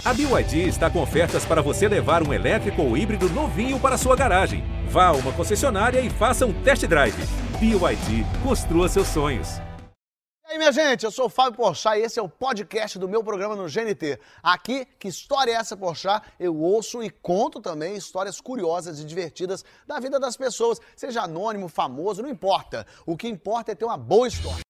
A BYD está com ofertas para você levar um elétrico ou híbrido novinho para sua garagem. Vá a uma concessionária e faça um test drive. BYD, construa seus sonhos. E aí, minha gente, eu sou o Fábio Porchat e esse é o podcast do meu programa no GNT. Aqui, Que História é essa, Porchat? Eu ouço e conto também histórias curiosas e divertidas da vida das pessoas, seja anônimo, famoso, não importa. O que importa é ter uma boa história.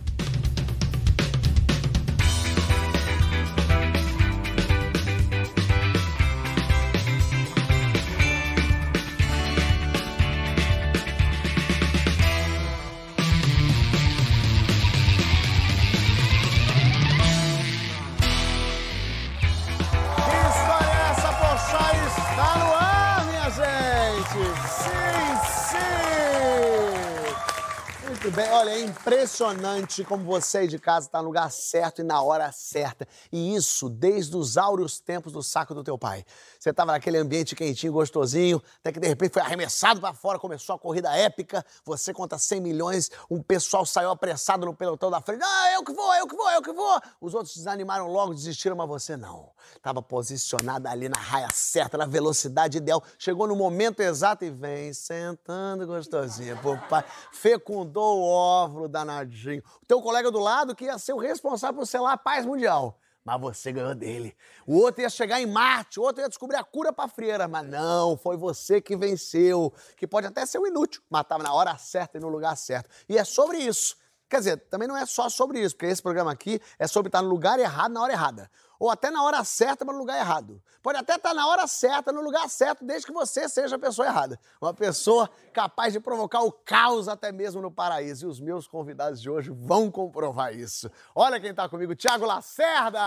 Bem, olha, é impressionante como você aí de casa está no lugar certo e na hora certa. E isso desde os áureos tempos do saco do teu pai. Você estava naquele ambiente quentinho, gostosinho, até que de repente foi arremessado para fora, começou a corrida épica, você conta 100 milhões, um pessoal saiu apressado no pelotão da frente. Ah, eu que vou, eu que vou, eu que vou. Os outros desanimaram logo, desistiram, mas você não. Estava posicionada ali na raia certa, na velocidade ideal. Chegou no momento exato e vem sentando gostosinha, papai. Fecundou o óvulo danadinho. O teu colega do lado que ia ser o responsável por selar a paz mundial. Mas você ganhou dele. O outro ia chegar em Marte, o outro ia descobrir a cura pra frieira. Mas não, foi você que venceu. Que pode até ser um inútil, mas estava na hora certa e no lugar certo. E é sobre isso. Quer dizer, também não é só sobre isso, porque esse programa aqui é sobre estar no lugar errado na hora errada. Ou até na hora certa, mas no lugar errado. Pode até estar na hora certa, no lugar certo, desde que você seja a pessoa errada. Uma pessoa capaz de provocar o caos até mesmo no paraíso. E os meus convidados de hoje vão comprovar isso. Olha quem está comigo, Thiago Lacerda!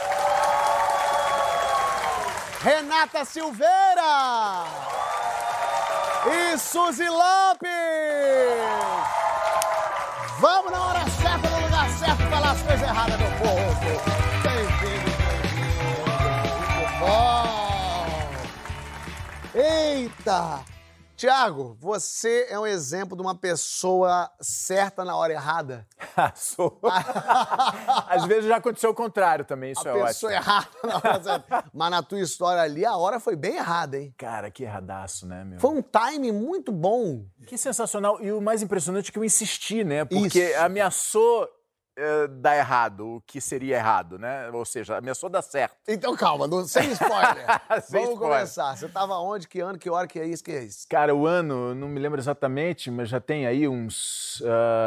Renata Silveira! E Suzy Lopes! Vamos na hora certa, no lugar certo, falar as coisas erradas, meu povo! Eita! Tiago, você é um exemplo de uma pessoa certa na hora errada? Sou. Às vezes já aconteceu o contrário também, isso é ótimo. A pessoa errada na hora certa. Mas na tua história ali, a hora foi bem errada, hein? Cara, que erradaço, né, meu? Foi um time muito bom. Que sensacional. E o mais impressionante é que eu insisti, né? Porque Isso. ameaçou dar errado, o que seria errado, né? Ou seja, ameaçou dar certo. Então calma, sem spoiler. Sem Vamos spoiler. Começar. Você tava onde, que ano, que hora, que é isso, que é isso? Cara, o ano, não me lembro exatamente, mas já tem aí uns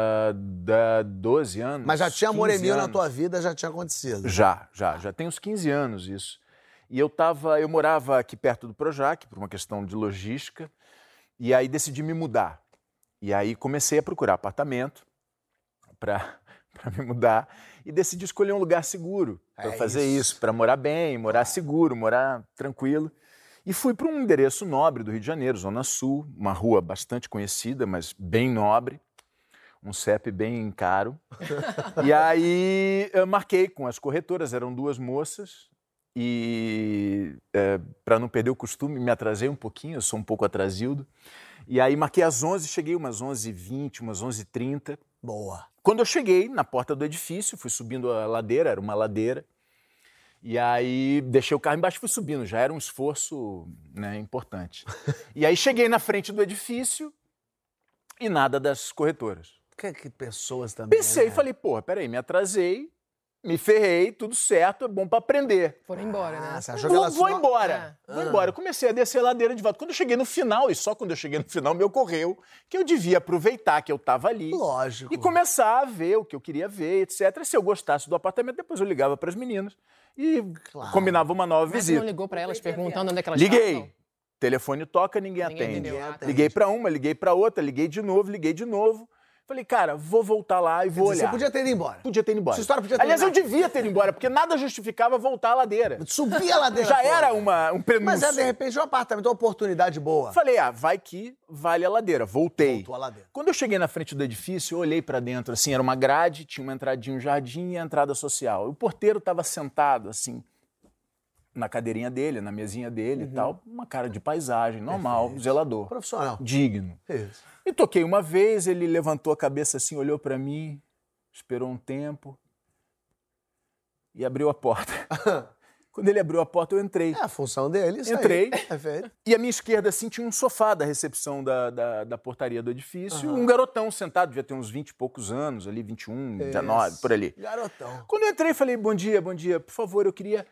12 anos. Mas já tinha amor e mil na anos. tua vida, já tinha acontecido. Já tem uns 15 anos isso. E eu morava aqui perto do Projac, por uma questão de logística, e aí decidi me mudar. E aí comecei a procurar apartamento para me mudar e decidi escolher um lugar seguro para fazer isso, para morar bem, morar seguro, morar tranquilo. E fui para um endereço nobre do Rio de Janeiro, Zona Sul, uma rua bastante conhecida, mas bem nobre, um CEP bem caro. E aí eu marquei com as corretoras, eram duas moças, e para não perder o costume, me atrasei um pouquinho, eu sou um pouco atrasildo. E aí marquei às 11, cheguei umas 11h20, umas 11h30. Boa. Quando eu cheguei na porta do edifício, fui subindo a ladeira, era uma ladeira, e aí deixei o carro embaixo e fui subindo, já era um esforço, né, importante. E aí cheguei na frente do edifício e nada das corretoras. Que pessoas também, Pensei, né? falei, porra, peraí, me atrasei, me ferrei, tudo certo, é bom pra aprender. Foram embora, né? Você achou que elas Vou embora. Vou embora. Eu comecei a descer a ladeira de volta. Quando eu cheguei no final, e só quando eu cheguei no final, me ocorreu que eu devia aproveitar que eu estava ali. Lógico. E começar a ver o que eu queria ver, etc. E se eu gostasse do apartamento, depois eu ligava para as meninas e combinava uma nova Mas você visita. não ligou pra elas perguntando onde é que elas Liguei. estavam? Telefone toca, ninguém Ninguém atende. atendeu. Ah, tá. Liguei para uma, liguei para outra, liguei de novo. Falei, cara, vou voltar lá e vou olhar. Você podia ter ido embora. Podia ter ido embora. Sua história podia ter Aliás, eu terminado. devia ter ido embora, porque nada justificava voltar à ladeira. Subir a ladeira Já toda. era um prenúncio. Mas é, de repente, um apartamento, uma oportunidade boa. Falei, vai que vale a ladeira. Voltei. Voltou a ladeira. Quando eu cheguei na frente do edifício, eu olhei pra dentro, assim, era uma grade, tinha uma entradinha, um jardim e a entrada social. O porteiro estava sentado, assim, na cadeirinha dele, na mesinha dele e tal, uma cara de paisagem, normal, zelador. Profissional. Digno. Isso. E toquei uma vez, ele levantou a cabeça assim, olhou pra mim, esperou um tempo e abriu a porta. Quando ele abriu a porta, eu entrei. É a função dele, isso Entrei. aí. Perfeito. E à minha esquerda, assim, tinha um sofá da recepção da portaria do edifício. Um garotão sentado, devia ter uns 20 e poucos anos ali, 21, 19, por ali. Garotão. Quando eu entrei, falei, bom dia, por favor, eu queria...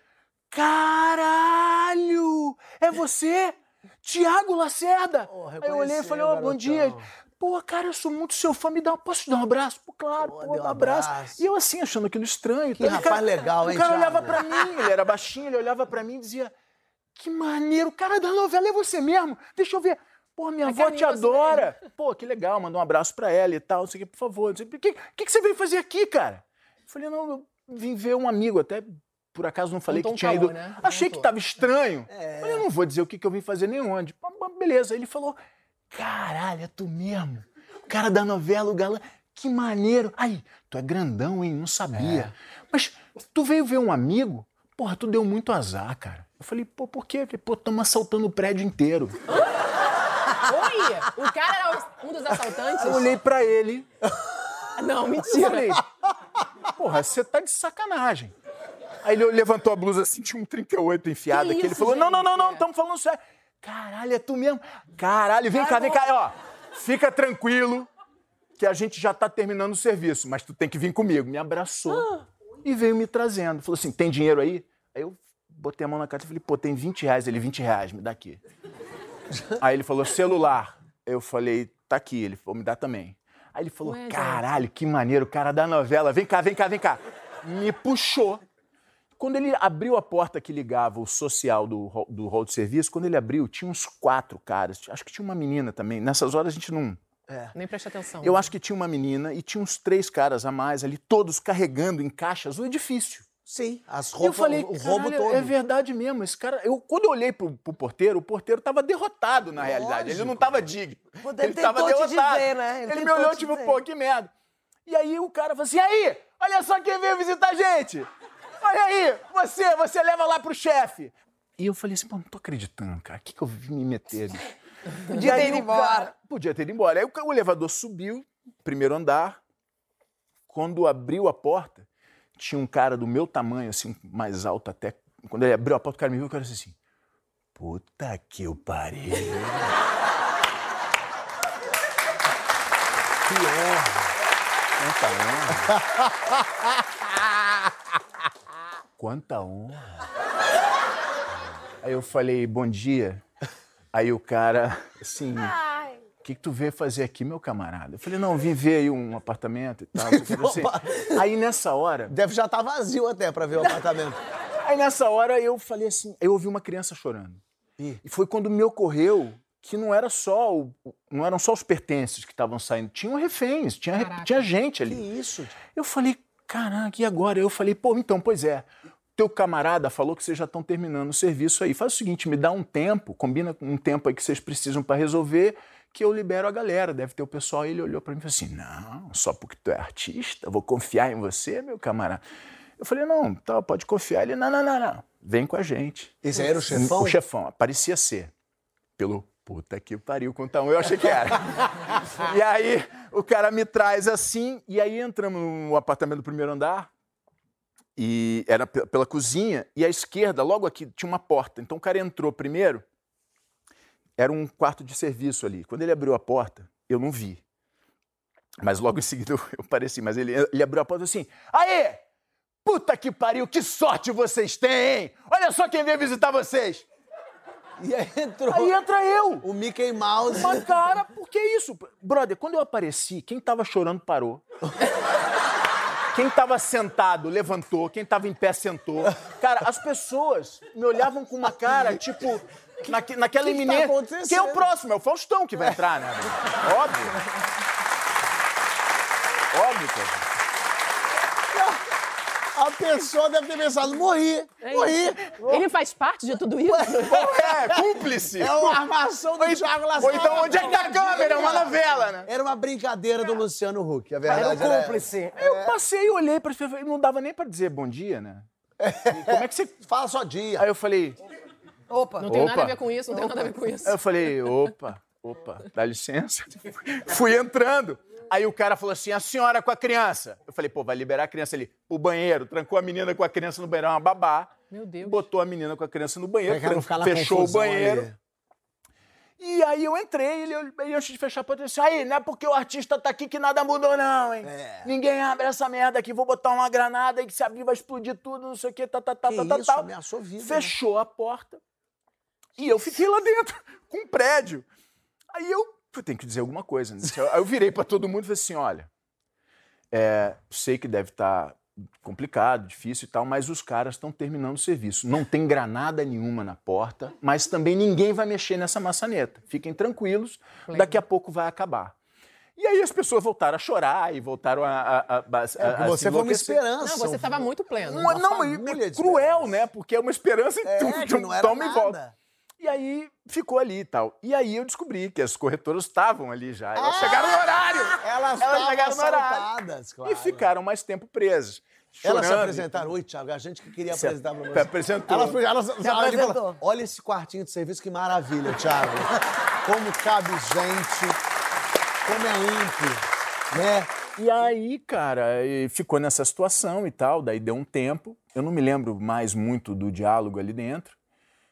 Caralho! É você? Tiago Lacerda! Aí eu olhei e falei, bom dia. Pô, cara, eu sou muito seu fã, posso te dar um abraço? Pô, claro, dá um abraço. E eu assim, achando aquilo estranho. Que rapaz legal, hein, O cara Thiago? olhava pra mim, ele era baixinho, ele olhava pra mim e dizia, que maneiro, o cara da novela é você mesmo? Deixa eu ver. Pô, minha avó te adora. Pô, que legal, mandou um abraço pra ela e tal, não sei o que, por favor. O que você veio fazer aqui, cara? Eu falei, não, eu vim ver um amigo, até por acaso não falei que tinha ido. Né? Achei que tava estranho. Falei, eu não vou dizer o que eu vim fazer nem onde. Beleza, ele falou, caralho, é tu mesmo. O cara da novela, o galã, que maneiro. Aí, tu é grandão, hein? Não sabia. Mas tu veio ver um amigo? Porra, tu deu muito azar, cara. Eu falei, pô, por quê? Pô, estamos assaltando o prédio inteiro. Oi! O cara era um dos assaltantes? Eu olhei pra ele. Não, Eu mentira. falei, porra, você tá de sacanagem. Aí ele levantou a blusa assim, tinha um 38 enfiado aqui. Ele falou, não, estamos falando sério. Caralho, é tu mesmo? Caralho, vem cá, ó. Fica tranquilo que a gente já tá terminando o serviço, mas tu tem que vir comigo. Me abraçou e veio me trazendo. Falou assim, tem dinheiro aí? Aí eu botei a mão na carteira e falei, pô, tem 20 reais. Ele, 20 reais, me dá aqui. Aí ele falou, celular. Eu falei, tá aqui. Ele falou, me dá também. Aí ele falou, caralho, que maneiro, o cara da novela. Vem cá. Me puxou. Quando ele abriu a porta que ligava o social do hall de serviço, quando ele abriu, tinha uns 4 caras. Acho que tinha uma menina também. Nessas horas a gente não... Nem presta atenção. Eu acho que tinha uma menina e tinha uns 3 caras a mais ali, todos carregando em caixas o edifício. Sim, as E eu roupas, falei, o roubo todo. é verdade mesmo, esse cara... Quando eu olhei pro porteiro, o porteiro estava derrotado na realidade. Ele não estava digno. Ele estava derrotado. Dizer, né? Ele me olhou tipo, pô, que merda. E aí o cara falou assim, aí, olha só quem veio visitar a gente. Olha aí, você leva lá pro chefe. E eu falei assim, pô, não tô acreditando, cara. O que eu vim me meter? Podia ter ido embora. Podia ter ido embora. Aí o elevador subiu, primeiro andar. Quando abriu a porta, tinha um cara do meu tamanho, assim, mais alto até. Quando ele abriu a porta, o cara me viu e o cara disse assim, puta que eu pariu. Que honra. Quanta honra. Aí eu falei, bom dia. Aí o cara, assim, o que tu veio fazer aqui, meu camarada? Eu falei, não, vim ver aí um apartamento e tal. Assim. Aí nessa hora... Deve já estar vazio até pra ver o apartamento. Aí nessa hora eu falei assim, eu ouvi uma criança chorando. E foi quando me ocorreu que não eram só os pertences que estavam saindo, tinham reféns, tinha gente ali. Que isso? Eu falei, caraca, e agora? Eu falei, pô, então, pois é, teu camarada falou que vocês já estão terminando o serviço aí. Faz o seguinte, me dá um tempo, combina um tempo aí que vocês precisam para resolver, que eu libero a galera. Deve ter o pessoal. Ele olhou para mim e falou assim, não, só porque tu é artista, vou confiar em você, meu camarada. Eu falei, não, tá, pode confiar. Ele, não, vem com a gente. Esse aí era o chefão? O chefão, parecia ser. Pelo puta que pariu, conta um, eu achei que era. E aí o cara me traz assim, e aí entramos no apartamento do primeiro andar, e era pela cozinha, e à esquerda, logo aqui, tinha uma porta. Então o cara entrou primeiro, era um quarto de serviço ali. Quando ele abriu a porta, eu não vi. Mas logo em seguida eu pareci, mas ele abriu a porta assim, aê! Puta que pariu, que sorte vocês têm, hein? Olha só quem veio visitar vocês! E aí entrou... Aí entra eu! O Mickey Mouse. Mas, cara, por que isso? Brother, quando eu apareci, quem tava chorando parou. Quem tava sentado levantou, quem tava em pé sentou. Cara, as pessoas me olhavam com uma cara, tipo, naquela iminência. Tá Quem é o próximo? É o Faustão que vai entrar, né? Óbvio. Óbvio, cara. A pessoa deve ter pensado, morri. Ele faz parte de tudo isso? Cúmplice. É uma armação do Thiago Lacerda. Ou então, onde é que tá a câmera? É uma novela, né? Era uma brincadeira do Luciano Huck, a verdade Era um cúmplice. Eu passei e olhei para as pessoas, não dava nem para dizer bom dia, né? Como é que você... Fala só dia. Aí eu falei... Opa. Não tem nada a ver com isso, não tem nada a ver com isso. Aí eu falei, opa, dá licença. Fui entrando. Aí o cara falou assim, a senhora com a criança. Eu falei, pô, vai liberar a criança ali. O banheiro, trancou a menina com a criança no banheiro, uma babá. Meu Deus. botou a menina com a criança no banheiro, Ficar na fechou o confusão banheiro. ali. E aí eu entrei, e antes de fechar a porta, eu disse, aí, não é porque o artista tá aqui que nada mudou não, hein? Ninguém abre essa merda aqui, vou botar uma granada aí que se abrir vai explodir tudo, não sei o quê, Que isso, ameaçou vida. Fechou a porta e eu fiquei lá dentro, com um prédio. Aí eu tenho que dizer alguma coisa. Né? Aí eu virei pra todo mundo e falei assim, olha, sei que deve estar complicado, difícil e tal, mas os caras estão terminando o serviço. Não tem granada nenhuma na porta, mas também ninguém vai mexer nessa maçaneta. Fiquem tranquilos, daqui a pouco vai acabar. E aí as pessoas voltaram a chorar e voltaram a você foi uma esperança. Não, você estava muito pleno. Não, é cruel, né? Porque é uma esperança e que não era toma e nada. volta. E aí ficou ali e tal. E aí eu descobri que as corretoras estavam ali já. Elas chegaram no horário. Elas chegaram no horário. assaltadas, claro. E ficaram mais tempo presas. Elas se chorando. apresentaram. Oi, Thiago, a gente que queria apresentar pra você. Apresentou. Elas apresentou. falaram, olha esse quartinho de serviço, que maravilha, Thiago. Como cabe gente, como é amplo, né? E aí, cara, ficou nessa situação e tal. Daí deu um tempo. Eu não me lembro mais muito do diálogo ali dentro.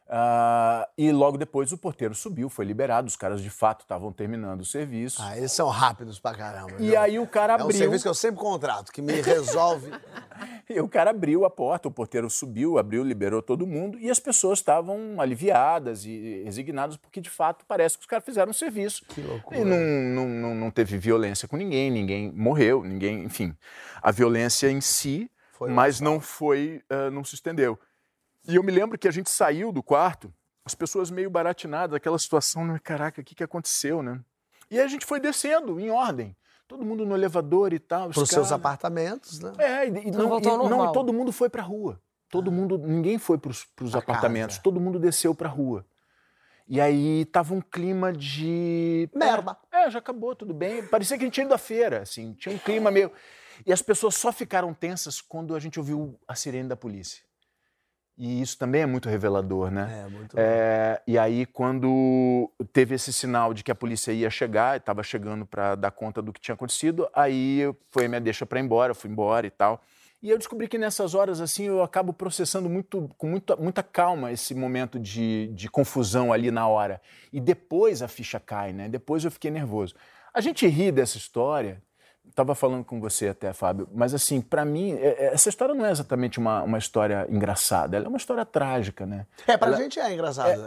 E logo depois o porteiro subiu, foi liberado, os caras de fato estavam terminando o serviço. Eles são rápidos pra caramba. E viu? aí o cara É um abriu. serviço que eu sempre contrato, que me resolve. E o cara abriu a porta, o porteiro subiu, abriu, liberou todo mundo e as pessoas estavam aliviadas e resignadas porque de fato parece que os caras fizeram o serviço. Que loucura. E não teve violência com ninguém, ninguém morreu, ninguém, enfim. A violência em si, mas não se estendeu. E eu me lembro que a gente saiu do quarto, as pessoas meio baratinadas, aquela situação, né? Caraca, o que aconteceu, né? E aí a gente foi descendo em ordem, todo mundo no elevador e tal. Para os seus apartamentos, né? E todo mundo foi pra rua. Todo mundo, ninguém foi pros apartamentos, casa. todo mundo desceu pra rua. E aí tava um clima de... Merda. Já acabou, tudo bem. Parecia que a gente tinha ido à feira, assim, tinha um clima meio... E as pessoas só ficaram tensas quando a gente ouviu a sirene da polícia. E isso também é muito revelador, né? Muito E aí, quando teve esse sinal de que a polícia ia chegar, estava chegando para dar conta do que tinha acontecido, aí foi a minha deixa para ir embora, eu fui embora e tal. E eu descobri que nessas horas, assim, eu acabo processando com muita calma esse momento de confusão ali na hora. E depois a ficha cai, né? Depois eu fiquei nervoso. A gente ri dessa história... Estava falando com você até, Fábio, mas assim, para mim, essa história não é exatamente uma história engraçada, ela é uma história trágica, né? Pra gente é engraçado.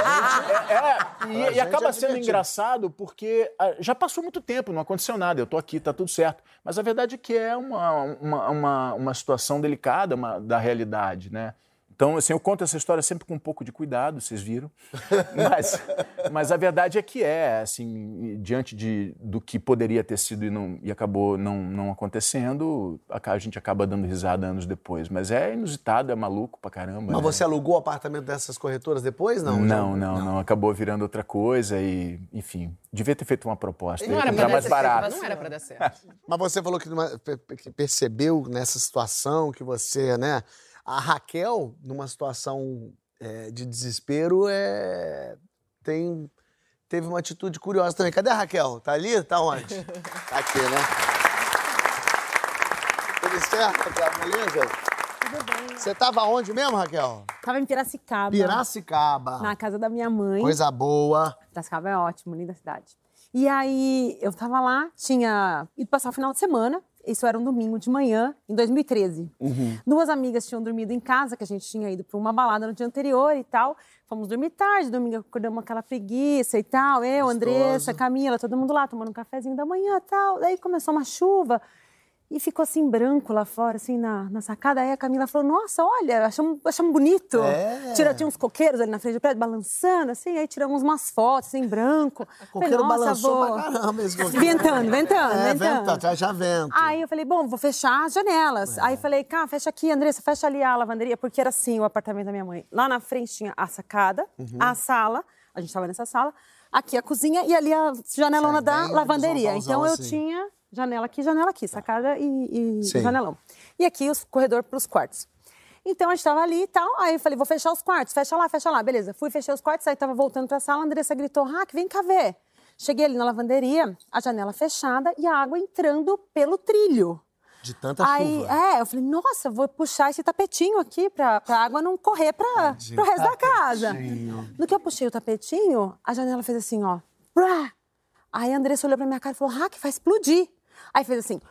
E acaba sendo engraçado porque já passou muito tempo, não aconteceu nada, eu tô aqui, tá tudo certo. Mas a verdade é que é uma situação delicada da realidade, né? Então, assim, eu conto essa história sempre com um pouco de cuidado, vocês viram. Mas a verdade é que assim, diante do que poderia ter sido e acabou não acontecendo, a gente acaba dando risada anos depois. Mas é inusitado, é maluco pra caramba. Mas você alugou o apartamento dessas corretoras depois, não? Não. Acabou virando outra coisa e, enfim, devia ter feito uma proposta. Não era pra dar certo, não era pra dar certo. Mas você falou que percebeu nessa situação que você, né... A Raquel, numa situação de desespero, teve uma atitude curiosa também. Cadê a Raquel? Tá ali? Tá onde? Tá aqui, né? Tudo certo, Raquel? Beleza? Tudo bem. Você tava onde mesmo, Raquel? Tava em Piracicaba. Piracicaba. Na casa da minha mãe. Coisa boa. Piracicaba é ótimo, linda cidade. E aí, eu tava lá, tinha ido passar o final de semana. Isso era um domingo de manhã, em 2013. Duas amigas tinham dormido em casa, que a gente tinha ido para uma balada no dia anterior e tal. Fomos dormir tarde, domingo acordamos aquela preguiça e tal. Eu, Andressa, Camila, todo mundo lá tomando um cafezinho da manhã e tal. Daí começou uma chuva e ficou assim branco lá fora, assim, na sacada. Aí a Camila falou, nossa, olha, achamos bonito. Tinha uns coqueiros ali na frente do prédio, balançando, assim. Aí tiramos umas fotos, assim, em branco. Coqueiro balançou pra caramba esse coqueiro. Ventando. Já vento. Aí eu falei, bom, vou fechar as janelas. Aí falei, cá, fecha aqui, Andressa, fecha ali a lavanderia, porque era assim o apartamento da minha mãe. Lá na frente tinha a sacada, a sala, a gente tava nessa sala, aqui a cozinha e ali a janelona da lavanderia. Então eu tinha janela aqui, sacada e janelão. E aqui o corredor para os quartos. Então a gente tava ali e tal, aí eu falei, vou fechar os quartos, fecha lá, beleza. Fui, fechei os quartos, aí tava voltando pra sala, a Andressa gritou, vem cá ver. Cheguei ali na lavanderia, a janela fechada e a água entrando pelo trilho. De tanta chuva. Eu falei, nossa, vou puxar esse tapetinho aqui pra água não correr pro resto da casa. No que eu puxei o tapetinho, a janela fez assim, ó. Brá! Aí a Andressa olhou pra minha cara e falou, que vai explodir. Aí fez assim,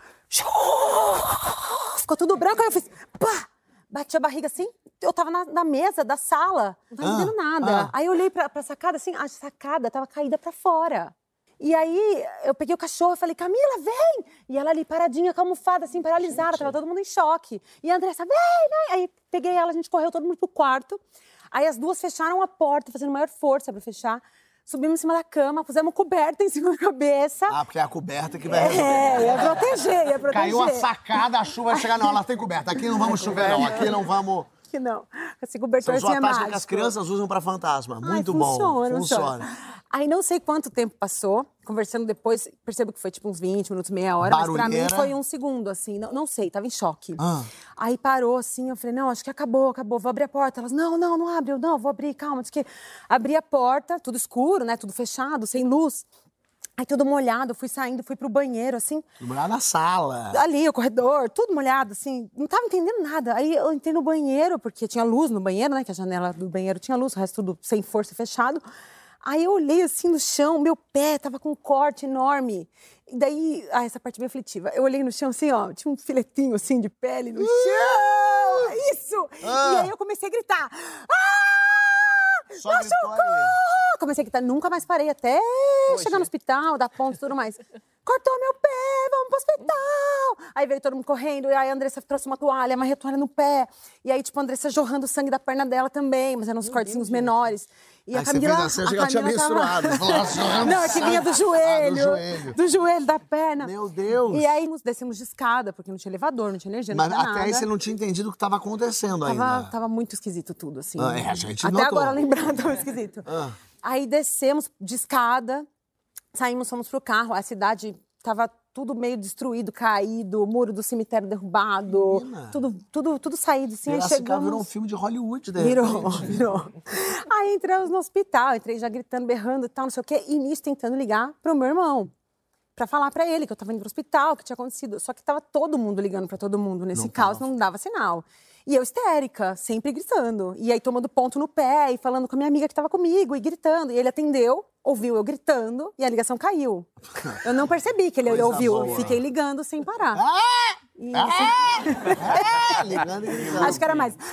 ficou tudo branco, aí eu fiz, pá! Bati a barriga assim, eu tava na mesa da sala, não tava entendendo nada. Aí eu olhei pra sacada assim, a sacada tava caída pra fora. E aí eu peguei o cachorro e falei, Camila, vem! E ela ali paradinha, com a almofada assim, paralisada, tava todo mundo em choque. E a Andressa, vem! Aí peguei ela, a gente correu todo mundo pro quarto. Aí as duas fecharam a porta, fazendo maior força pra fechar. Subimos em cima da cama, pusemos coberta em cima da cabeça. Porque é a coberta que vai resolver. Ia proteger. Caiu a sacada, a chuva vai chegar. Não, ela tem coberta. Aqui não vamos chover, não. Aqui não vamos... Que não. Esse cobertor assim é mágico. Tática que as crianças usam pra fantasma. Muito bom. Funciona. Aí não sei quanto tempo passou, conversando depois, percebo que foi tipo uns 20 minutos, meia hora, mas pra mim foi um segundo, assim, não sei, tava em choque. Aí parou, assim, eu falei, não, acho que acabou, vou abrir a porta. Elas, não abre, não, vou abrir, calma, diz que... Abri a porta, tudo escuro, né, tudo fechado, sem luz. Aí tudo molhado, fui saindo, fui pro banheiro, assim. Tudo molhado na sala. Ali, o corredor, tudo molhado, assim, não tava entendendo nada. Aí eu entrei no banheiro, porque tinha luz no banheiro, né, que a janela do banheiro tinha luz, o resto tudo sem força, fechado. Aí eu olhei assim no chão, meu pé tava com um corte enorme. E daí, essa parte bem aflitiva. Eu olhei no chão assim, ó, tinha um filetinho assim de pele no chão. Isso! E aí eu comecei a gritar. Machucou! Comecei a gritar, nunca mais parei até chegar no hospital, dar ponto e tudo mais. Cortou meu pé, vamos pro hospital! Aí veio todo mundo correndo, e aí a Andressa trouxe uma toalha, amarrei a toalha no pé. E aí, tipo, a Andressa jorrando o sangue da perna dela também, mas eram uns cortezinhos menores. E a Camila... Você fez assim, tinha menstruado. Não, é que vinha do joelho. Do joelho, da perna. Meu Deus! E aí, descemos de escada, porque não tinha elevador, não tinha energia, não tinha nada. Mas até aí você não tinha entendido o que estava acontecendo ainda. Tava muito esquisito tudo, assim. A gente até notou. agora lembrando, tava esquisito. Aí descemos de escada, saímos, fomos pro carro. A cidade tava tudo meio destruído, caído, o muro do cemitério derrubado. Tudo saído, assim. Aí chegamos... virou um filme de Hollywood, né? Virou. Aí entramos no hospital, entrei já gritando, berrando e tal, não sei o quê. E nisso tentando ligar pro meu irmão. Pra falar pra ele que eu tava indo pro hospital, que tinha acontecido. Só que tava todo mundo ligando pra todo mundo. Nesse caos não dava sinal. E eu histérica, sempre gritando. E aí tomando ponto no pé e falando com a minha amiga que tava comigo e gritando. E ele atendeu, ouviu eu gritando e a ligação caiu. Eu não percebi que ele ouviu. Eu fiquei ligando sem parar. Ligando e gritando. Acho que era mais...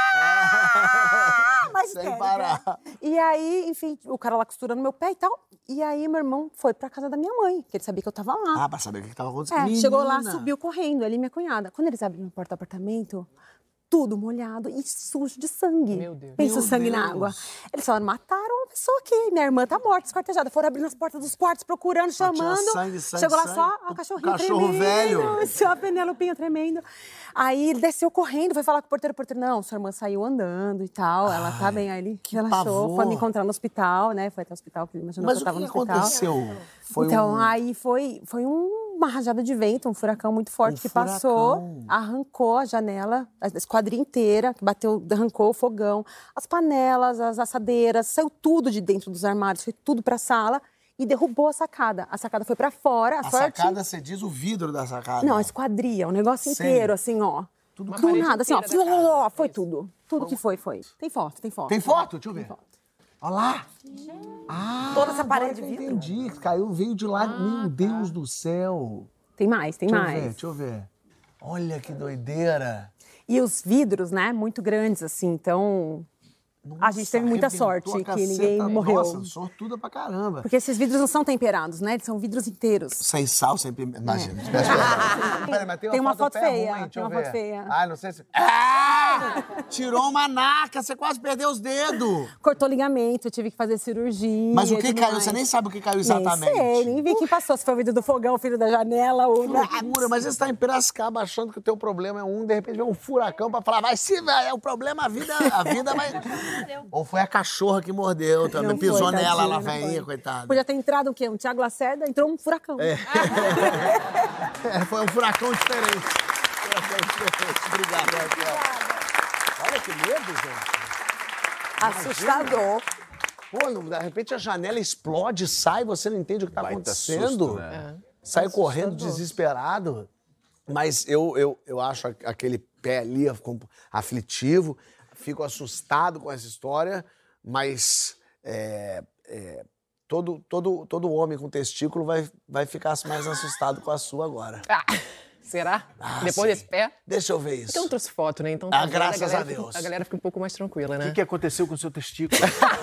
mais sem parar. E aí, enfim, o cara lá costurando meu pé e tal. E aí, meu irmão foi pra casa da minha mãe, que ele sabia que eu tava lá. Pra saber o que tava acontecendo. Chegou lá, subiu correndo, ele e minha cunhada. Quando eles abriram a porta do apartamento, tudo molhado e sujo de sangue. Meu Deus. Pensa o sangue na água. Eles falaram, mataram uma pessoa aqui. Minha irmã tá morta, esquartejada. Foram abrindo as portas dos quartos, procurando, chamando. Sangue, Chegou lá só a cachorrinha cachorro tremendo. Velho. Só a Penelopinha tremendo. Aí ele desceu correndo, foi falar com o porteiro. O porteiro, não, sua irmã saiu andando e tal. Ela tá bem. Aí ele relaxou, foi me encontrar no hospital, né? Foi até o hospital, que ele imaginou que eu tava no hospital. Mas o que aconteceu? Então, aí foi uma rajada de vento, um furacão muito forte que passou, arrancou a janela, a esquadria inteira, que bateu, arrancou o fogão, as panelas, as assadeiras, saiu tudo de dentro dos armários, foi tudo pra sala e derrubou a sacada. A sacada foi pra fora. A sacada, você diz o vidro da sacada? Não, a esquadria, o negócio inteiro, assim, ó. Tudo do nada, assim, ó, foi tudo. Tudo que foi. Tem foto. Tem foto? Deixa eu ver. Olha lá. Toda essa parede de vidro. Entendi, caiu, veio de lá. Meu Deus do céu. Tem mais. Deixa eu ver. Olha que doideira. E os vidros, né, muito grandes, assim, então... Nossa, a gente teve muita sorte que ninguém morreu. Nossa, sortuda pra caramba. Porque esses vidros não são temperados, né? Eles são vidros inteiros. Sem sal, sem pimenta. Imagina. Peraí, mas tem uma foto feia. Ruim, tem uma foto feia. Não sei se... Tirou uma naca, você quase perdeu os dedos. Cortou ligamento, eu tive que fazer cirurgia. Mas o que caiu? Você nem sabe o que caiu exatamente. Nem sei, nem vi quem passou. Se foi o vidro do fogão, o vidro da janela ou... Que loucura, mas você está em Piracicaba achando que o teu problema é de repente vem um furacão pra falar, o problema, a vida vai... Ou foi a cachorra que mordeu também, não pisou foi, nela, tadinha, ela velhinha, coitada. Podia ter entrado o quê? Um Thiago Lacerda, entrou um furacão. Foi um furacão diferente. Obrigado, Raquel. Olha que medo, gente. Assustador. Pô, de repente a janela explode, sai, você não entende o que tá acontecendo. Susto, né? Sai correndo desesperado. Mas eu acho aquele pé ali aflitivo, fico assustado com essa história, mas todo homem com testículo vai ficar mais assustado com a sua agora. Será? Depois desse pé? Deixa eu ver isso. Então eu trouxe foto, né? Então, graças a Deus. A galera fica um pouco mais tranquila, né? O que aconteceu com o seu testículo?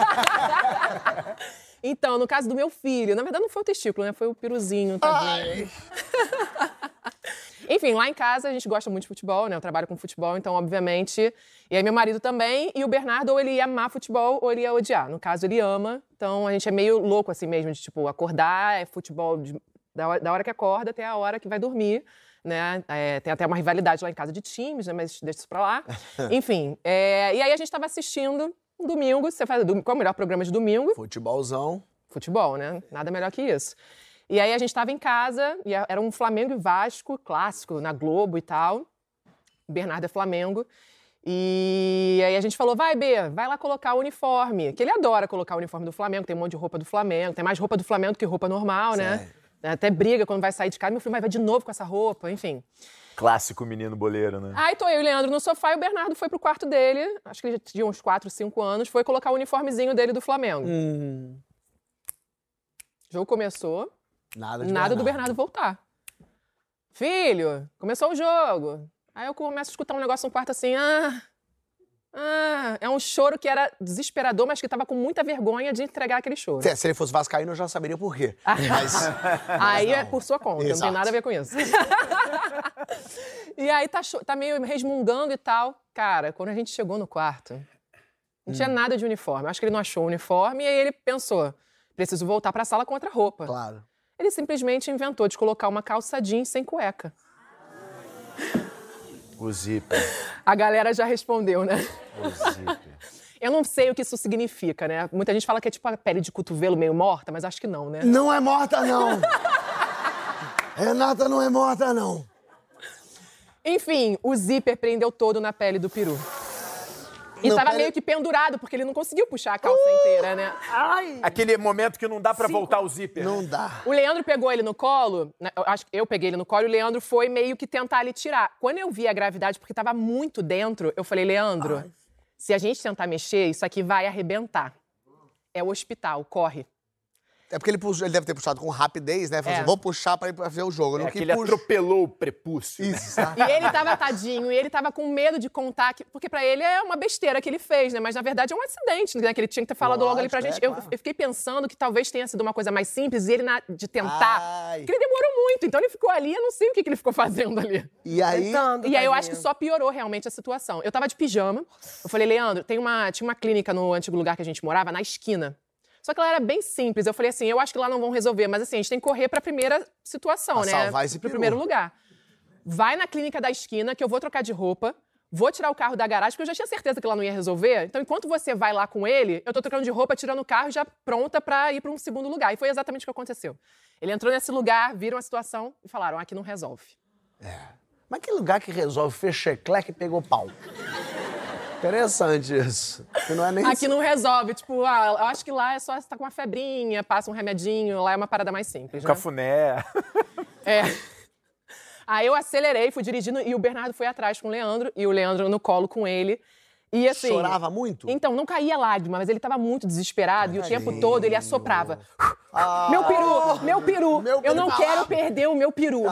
Então, no caso do meu filho, na verdade não foi o testículo, né? Foi o piruzinho, tadinho. Enfim, lá em casa a gente gosta muito de futebol, né? Eu trabalho com futebol, então, obviamente... E aí meu marido também, e o Bernardo, ou ele ia amar futebol, ou ele ia odiar. No caso, ele ama, então a gente é meio louco assim mesmo, de tipo, acordar, é futebol da hora que acorda até a hora que vai dormir, né? Tem até uma rivalidade lá em casa de times, né? Mas deixa isso pra lá. Enfim, e aí a gente tava assistindo um domingo, você faz qual é o melhor programa de domingo? Futebolzão. Futebol, né? Nada melhor que isso. E aí a gente estava em casa, e era um Flamengo e Vasco clássico, na Globo e tal. O Bernardo é Flamengo. E aí a gente falou, vai, Bê, vai lá colocar o uniforme. Que ele adora colocar o uniforme do Flamengo, tem um monte de roupa do Flamengo, tem mais roupa do Flamengo do que roupa normal, né? Até briga quando vai sair de casa, meu filho vai de novo com essa roupa, enfim. Clássico menino boleiro, né? Aí tô eu e o Leandro no sofá e o Bernardo foi pro quarto dele, acho que ele tinha uns 4, 5 anos, foi colocar o uniformezinho dele do Flamengo. O jogo começou, nada do Bernardo voltar. Filho, começou o jogo. Aí eu começo a escutar um negócio no quarto assim, é um choro que era desesperador, mas que tava com muita vergonha de entregar aquele choro. Se ele fosse vascaíno, eu já saberia por quê. Mas... Aí é por sua conta, Exato. não tem nada a ver com isso. E aí tá meio resmungando e tal. Cara, quando a gente chegou no quarto, não tinha nada de uniforme. Acho que ele não achou o uniforme e aí ele pensou, preciso voltar pra sala com outra roupa. Claro. Ele simplesmente inventou de colocar uma calça jeans sem cueca. O zíper. A galera já respondeu, né? O zíper. Eu não sei o que isso significa, né? Muita gente fala que é tipo a pele de cotovelo meio morta, mas acho que não, né? Não é morta, não. Renata não é morta, não. Enfim, o zíper prendeu todo na pele do peru. E Não, tava pera- meio que pendurado, porque ele não conseguiu puxar a calça inteira, né? Aquele momento que não dá pra voltar o zíper. Não dá. O Leandro pegou ele no colo, né, acho que eu peguei ele no colo, e o Leandro foi meio que tentar ele tirar. Quando eu vi a gravidade, porque tava muito dentro, eu falei, Leandro, se a gente tentar mexer, isso aqui vai arrebentar. É o hospital, corre. É porque ele deve ter puxado com rapidez, né? Falou assim, vou puxar pra ir pra ver o jogo. É que ele atropelou o prepúcio. Isso. E ele tava tadinho, e ele tava com medo de contar, porque pra ele é uma besteira que ele fez, né? Mas na verdade é um acidente, né? Que ele tinha que ter falado logo ali pra gente. Lógico, Eu fiquei pensando que talvez tenha sido uma coisa mais simples, e ele, de tentar, Ai. porque ele demorou muito. Então ele ficou ali, eu não sei o que ele ficou fazendo ali. E aí... E aí eu acho que só piorou realmente a situação. Eu tava de pijama, eu falei, Leandro, tinha uma clínica no antigo lugar que a gente morava, na esquina. Só que ela era bem simples. Eu falei assim, eu acho que lá não vão resolver, mas assim, a gente tem que correr pra primeira situação, Pra né? salvar esse pro peru. primeiro lugar. Vai na clínica da esquina, que eu vou trocar de roupa, vou tirar o carro da garagem, porque eu já tinha certeza que ela não ia resolver. Então, enquanto você vai lá com ele, eu tô trocando de roupa, tirando o carro, já pronta pra ir pra um segundo lugar. E foi exatamente o que aconteceu. Ele entrou nesse lugar, viram a situação e falaram, aqui não resolve. Mas que lugar que resolve? Fez checleque e pegou pau. Interessante isso. Que não é nem... Aqui não resolve, tipo, eu acho que lá é só você tá com uma febrinha, passa um remedinho, lá é uma parada mais simples, né? Cafuné. Aí eu acelerei, fui dirigindo e o Bernardo foi atrás com o Leandro e o Leandro no colo com ele. E assim... Chorava muito? Então, não caía lágrima, mas ele tava muito desesperado e o tempo todo ele assoprava. Meu peru, meu peru, Meu eu não peru. quero perder o meu peru.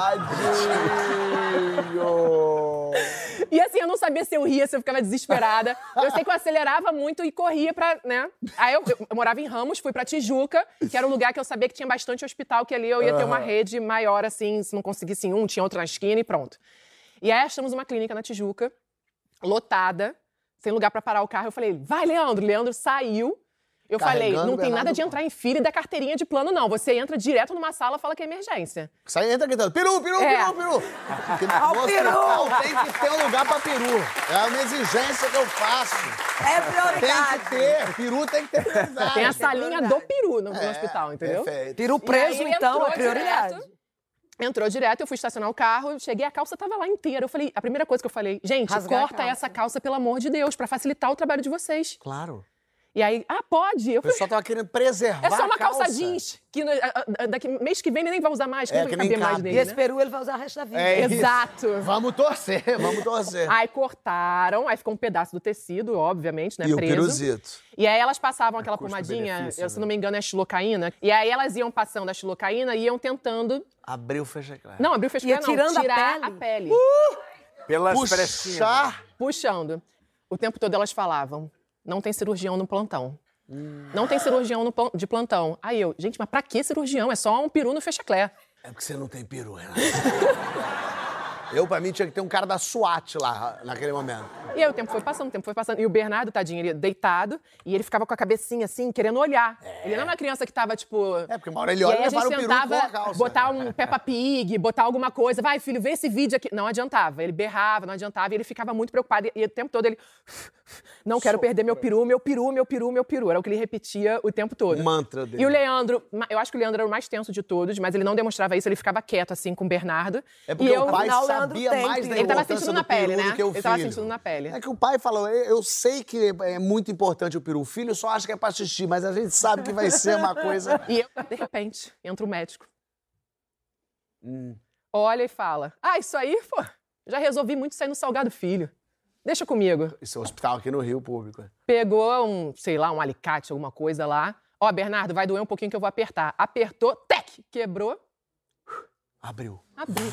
Tadinho! E assim, eu não sabia se eu ria, se eu ficava desesperada. Eu sei que eu acelerava muito e corria pra, né? Aí eu morava em Ramos, fui pra Tijuca, que era um lugar que eu sabia que tinha bastante hospital, que ali eu ia ter uma rede maior, assim, se não conseguisse em um, tinha outro na esquina e pronto. E aí achamos uma clínica na Tijuca, lotada, sem lugar pra parar o carro. Eu falei, vai, Leandro. Leandro saiu. Eu falei, Carregando não tem o nada Bernardo. de entrar em fila e dar carteirinha de plano, não. Você entra direto numa sala e fala que é emergência. Sai, entra gritando, peru, peru, É. peru, peru. Porque no hospital tem que ter um lugar pra peru. É uma exigência que eu faço. É Tem prioridade. que ter. Peru tem que ter prioridade. Tem a salinha do peru no hospital, entendeu? Perfeito. Peru E preso, aí então, entrou é prioridade. Entrou direto, eu fui estacionar o carro, cheguei, a calça tava lá inteira. Eu falei, a primeira coisa que eu falei, gente, Rasgar a corta calça. essa calça, pelo amor de Deus, pra facilitar o trabalho de vocês. Claro. E aí, pode. Eu O pessoal tava querendo preservar é só uma a calça. calça jeans, que daqui mês que vem ele nem vai usar mais, que não que vai nem caber mais cabe. nele, E esse né? peru ele vai usar o resto da vida. É isso. Exato. Vamos torcer, vamos torcer. Aí cortaram, aí ficou um pedaço do tecido, obviamente, né, E o preso. piruzito. E aí elas passavam aquela pomadinha, custo-benefício, se não me engano é xilocaína, e aí elas iam passando a xilocaína e iam tentando... Abriu, fecha claro. Não, abriu o fechador, Ia tirando a tirar pele? a pele. Pelas frestinhas. Puxar. Puxando. O tempo todo elas falavam, não tem cirurgião no plantão. Não tem cirurgião de plantão. Aí eu, gente, mas pra que cirurgião? É só um peru no fechaclé. É porque você não tem peru, Renato. Pra mim, tinha que ter um cara da SWAT lá, naquele momento. E aí o tempo foi passando. E o Bernardo, tadinho, ele deitado, e ele ficava com a cabecinha assim, querendo olhar. Ele não era uma criança que tava, tipo... Porque uma hora ele olha e aí a levava gente o peru com a tentava calça. botar um Peppa Pig, botar alguma coisa. Vai, filho, vê esse vídeo aqui. Não adiantava. Ele berrava, não adiantava. E ele ficava muito preocupado. E o tempo todo ele... Não quero perder meu peru, meu peru, meu peru, meu peru. Era o que ele repetia o tempo todo. O mantra dele. E o Leandro, eu acho que o Leandro era o mais tenso de todos, mas ele não demonstrava isso. Ele ficava quieto, assim, com o Bernardo. É porque e eu, o pai afinal, o Leandro sabia tem mais da peru. Ele tava importância sentindo do na pele, peru né? do que o Ele filho. tava sentindo na pele. É que o pai falou, eu sei que é muito importante o peru. O filho só acha que é pra xixi, mas a gente sabe que vai ser uma coisa... E eu, de repente, entra o médico. Olha e fala, isso aí, pô, já resolvi muito isso aí no Salgado Filho. Deixa comigo. Esse é um hospital aqui no Rio Público. Pegou um alicate, alguma coisa lá. Bernardo, vai doer um pouquinho que eu vou apertar. Apertou, tec, quebrou. Abriu. Abriu.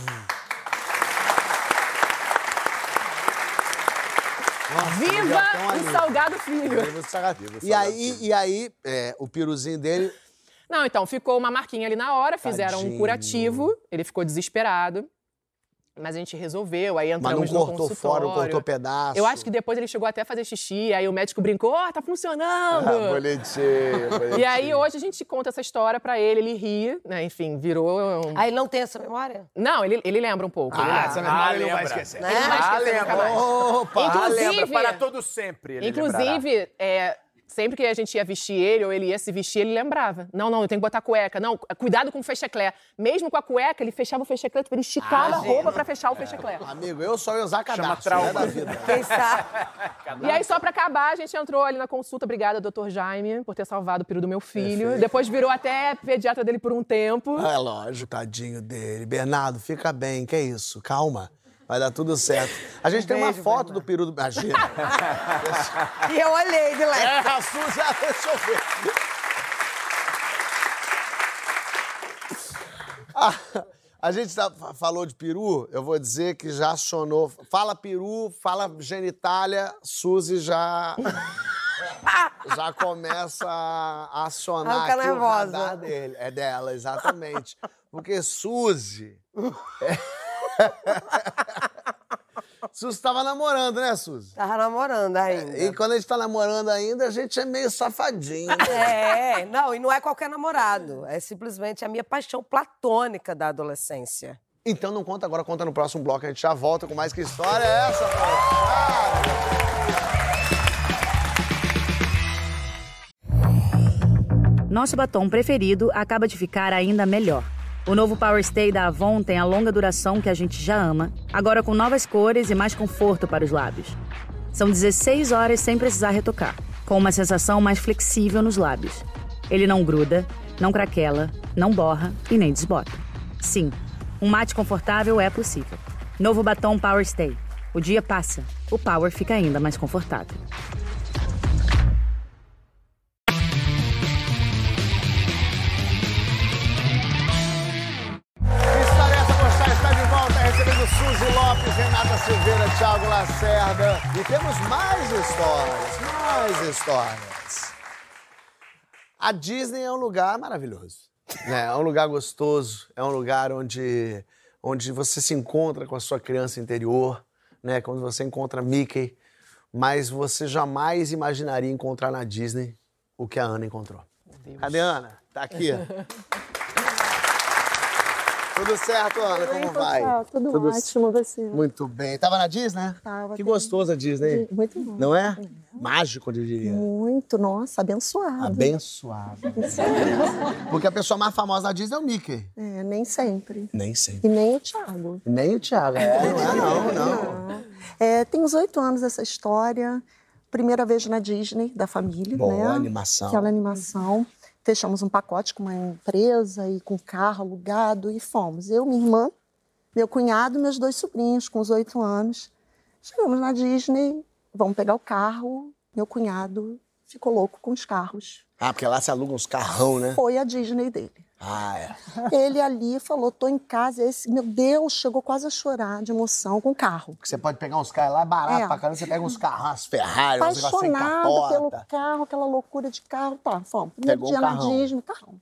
Nossa, Viva tão ali. o Salgado Filho! E aí, o piruzinho dele... Não, então, ficou uma marquinha ali na hora, fizeram Tadinho. um curativo, ele ficou desesperado. Mas a gente resolveu, aí Mas entramos não no cortou consultório. fora, não cortou pedaço. Eu acho que depois ele chegou até a fazer xixi, aí o médico brincou, tá funcionando! Bonitinho. E aí hoje a gente conta essa história pra ele ri, né? Enfim, virou... Aí ele não tem essa memória? Não, ele lembra um pouco. Ele lembra. Essa memória ele não vai lembra. esquecer. Né? Ele não vai esquecer nunca mais. Opa! Inclusive- lembra, para todo sempre. Ele lembrará. Inclusive, sempre que a gente ia vestir ele, ou ele ia se vestir, ele lembrava. Não, eu tenho que botar cueca. Não, cuidado com o fecheclé. Mesmo com a cueca, ele fechava o fecheclé, tipo, ele esticava a roupa pra fechar o fecheclé. Amigo, eu só ia usar cadastro, trauma. da vida. Quem sabe? E aí, só pra acabar, a gente entrou ali na consulta. Obrigada, doutor Jaime, por ter salvado o peru do meu filho. Depois virou até pediatra dele por um tempo. É lógico, tadinho dele. Bernardo, fica bem, que isso? Calma, vai dar tudo certo. A gente tem uma Beijo, foto Bernardo. do peru do... Imagina. E eu olhei de leve. A Suzy, deixa eu ver. A gente falou de peru, eu vou dizer que já acionou. Fala peru, fala genitália, Suzy já começa a acionar Fica aqui o nervosa. radar dele. É dela, exatamente. Porque Suzy... Suzy estava namorando, né, Suzy? Tava namorando ainda. E quando a gente tá namorando ainda, a gente é meio safadinho. Não, e não é qualquer namorado. É simplesmente a minha paixão platônica da adolescência. Então não conta agora, conta no próximo bloco. A gente já volta com mais que história é essa, pô? Nosso batom preferido acaba de ficar ainda melhor. O novo Power Stay da Avon tem a longa duração que a gente já ama, agora com novas cores e mais conforto para os lábios. São 16 horas sem precisar retocar, com uma sensação mais flexível nos lábios. Ele não gruda, não craquela, não borra e nem desbota. Sim, um mate confortável é possível. Novo batom Power Stay. O dia passa, o Power fica ainda mais confortável. Está de volta, recebendo Suzy Lopes, Renata Silveira, Thiago Lacerda. E temos mais histórias. A Disney é um lugar maravilhoso. Né? É um lugar gostoso, é um lugar onde você se encontra com a sua criança interior, né? Quando você encontra Mickey, mas você jamais imaginaria encontrar na Disney o que a Ana encontrou. Cadê a Ana? Tá aqui. Tudo certo, Ana? Como vai? Tudo ótimo, você? Muito bem. Tava na Disney, né? Tava. Que gostoso a Disney. Muito bom. Não é? Mágico, eu diria. Muito, nossa, abençoado. Abençoado. Porque a pessoa mais famosa da Disney é o Mickey. É, nem sempre. Nem sempre. E nem o Thiago. Nem o Thiago. Não é, não. É, tem uns 8 anos essa história. Primeira vez na Disney, da família, Boa, né? animação. Aquela animação. Fechamos um pacote com uma empresa e com carro alugado e fomos. Eu, minha irmã, meu cunhado e meus 2 sobrinhos, com os 8 anos. Chegamos na Disney, vamos pegar o carro. Meu cunhado ficou louco com os carros. Ah, porque lá se alugam uns carrão, né? Foi a Disney dele. Ah, é. Ele ali falou, tô em casa. Meu Deus, chegou quase a chorar de emoção com o carro. Porque você pode pegar uns carros lá barato pra caramba, você pega uns carros, umas Ferrari, uns negócios sem Apaixonado pelo capota. carro, aquela loucura de carro. Tá, fomos. Primeiro Pegou dia um na carrão. Disney, carrão.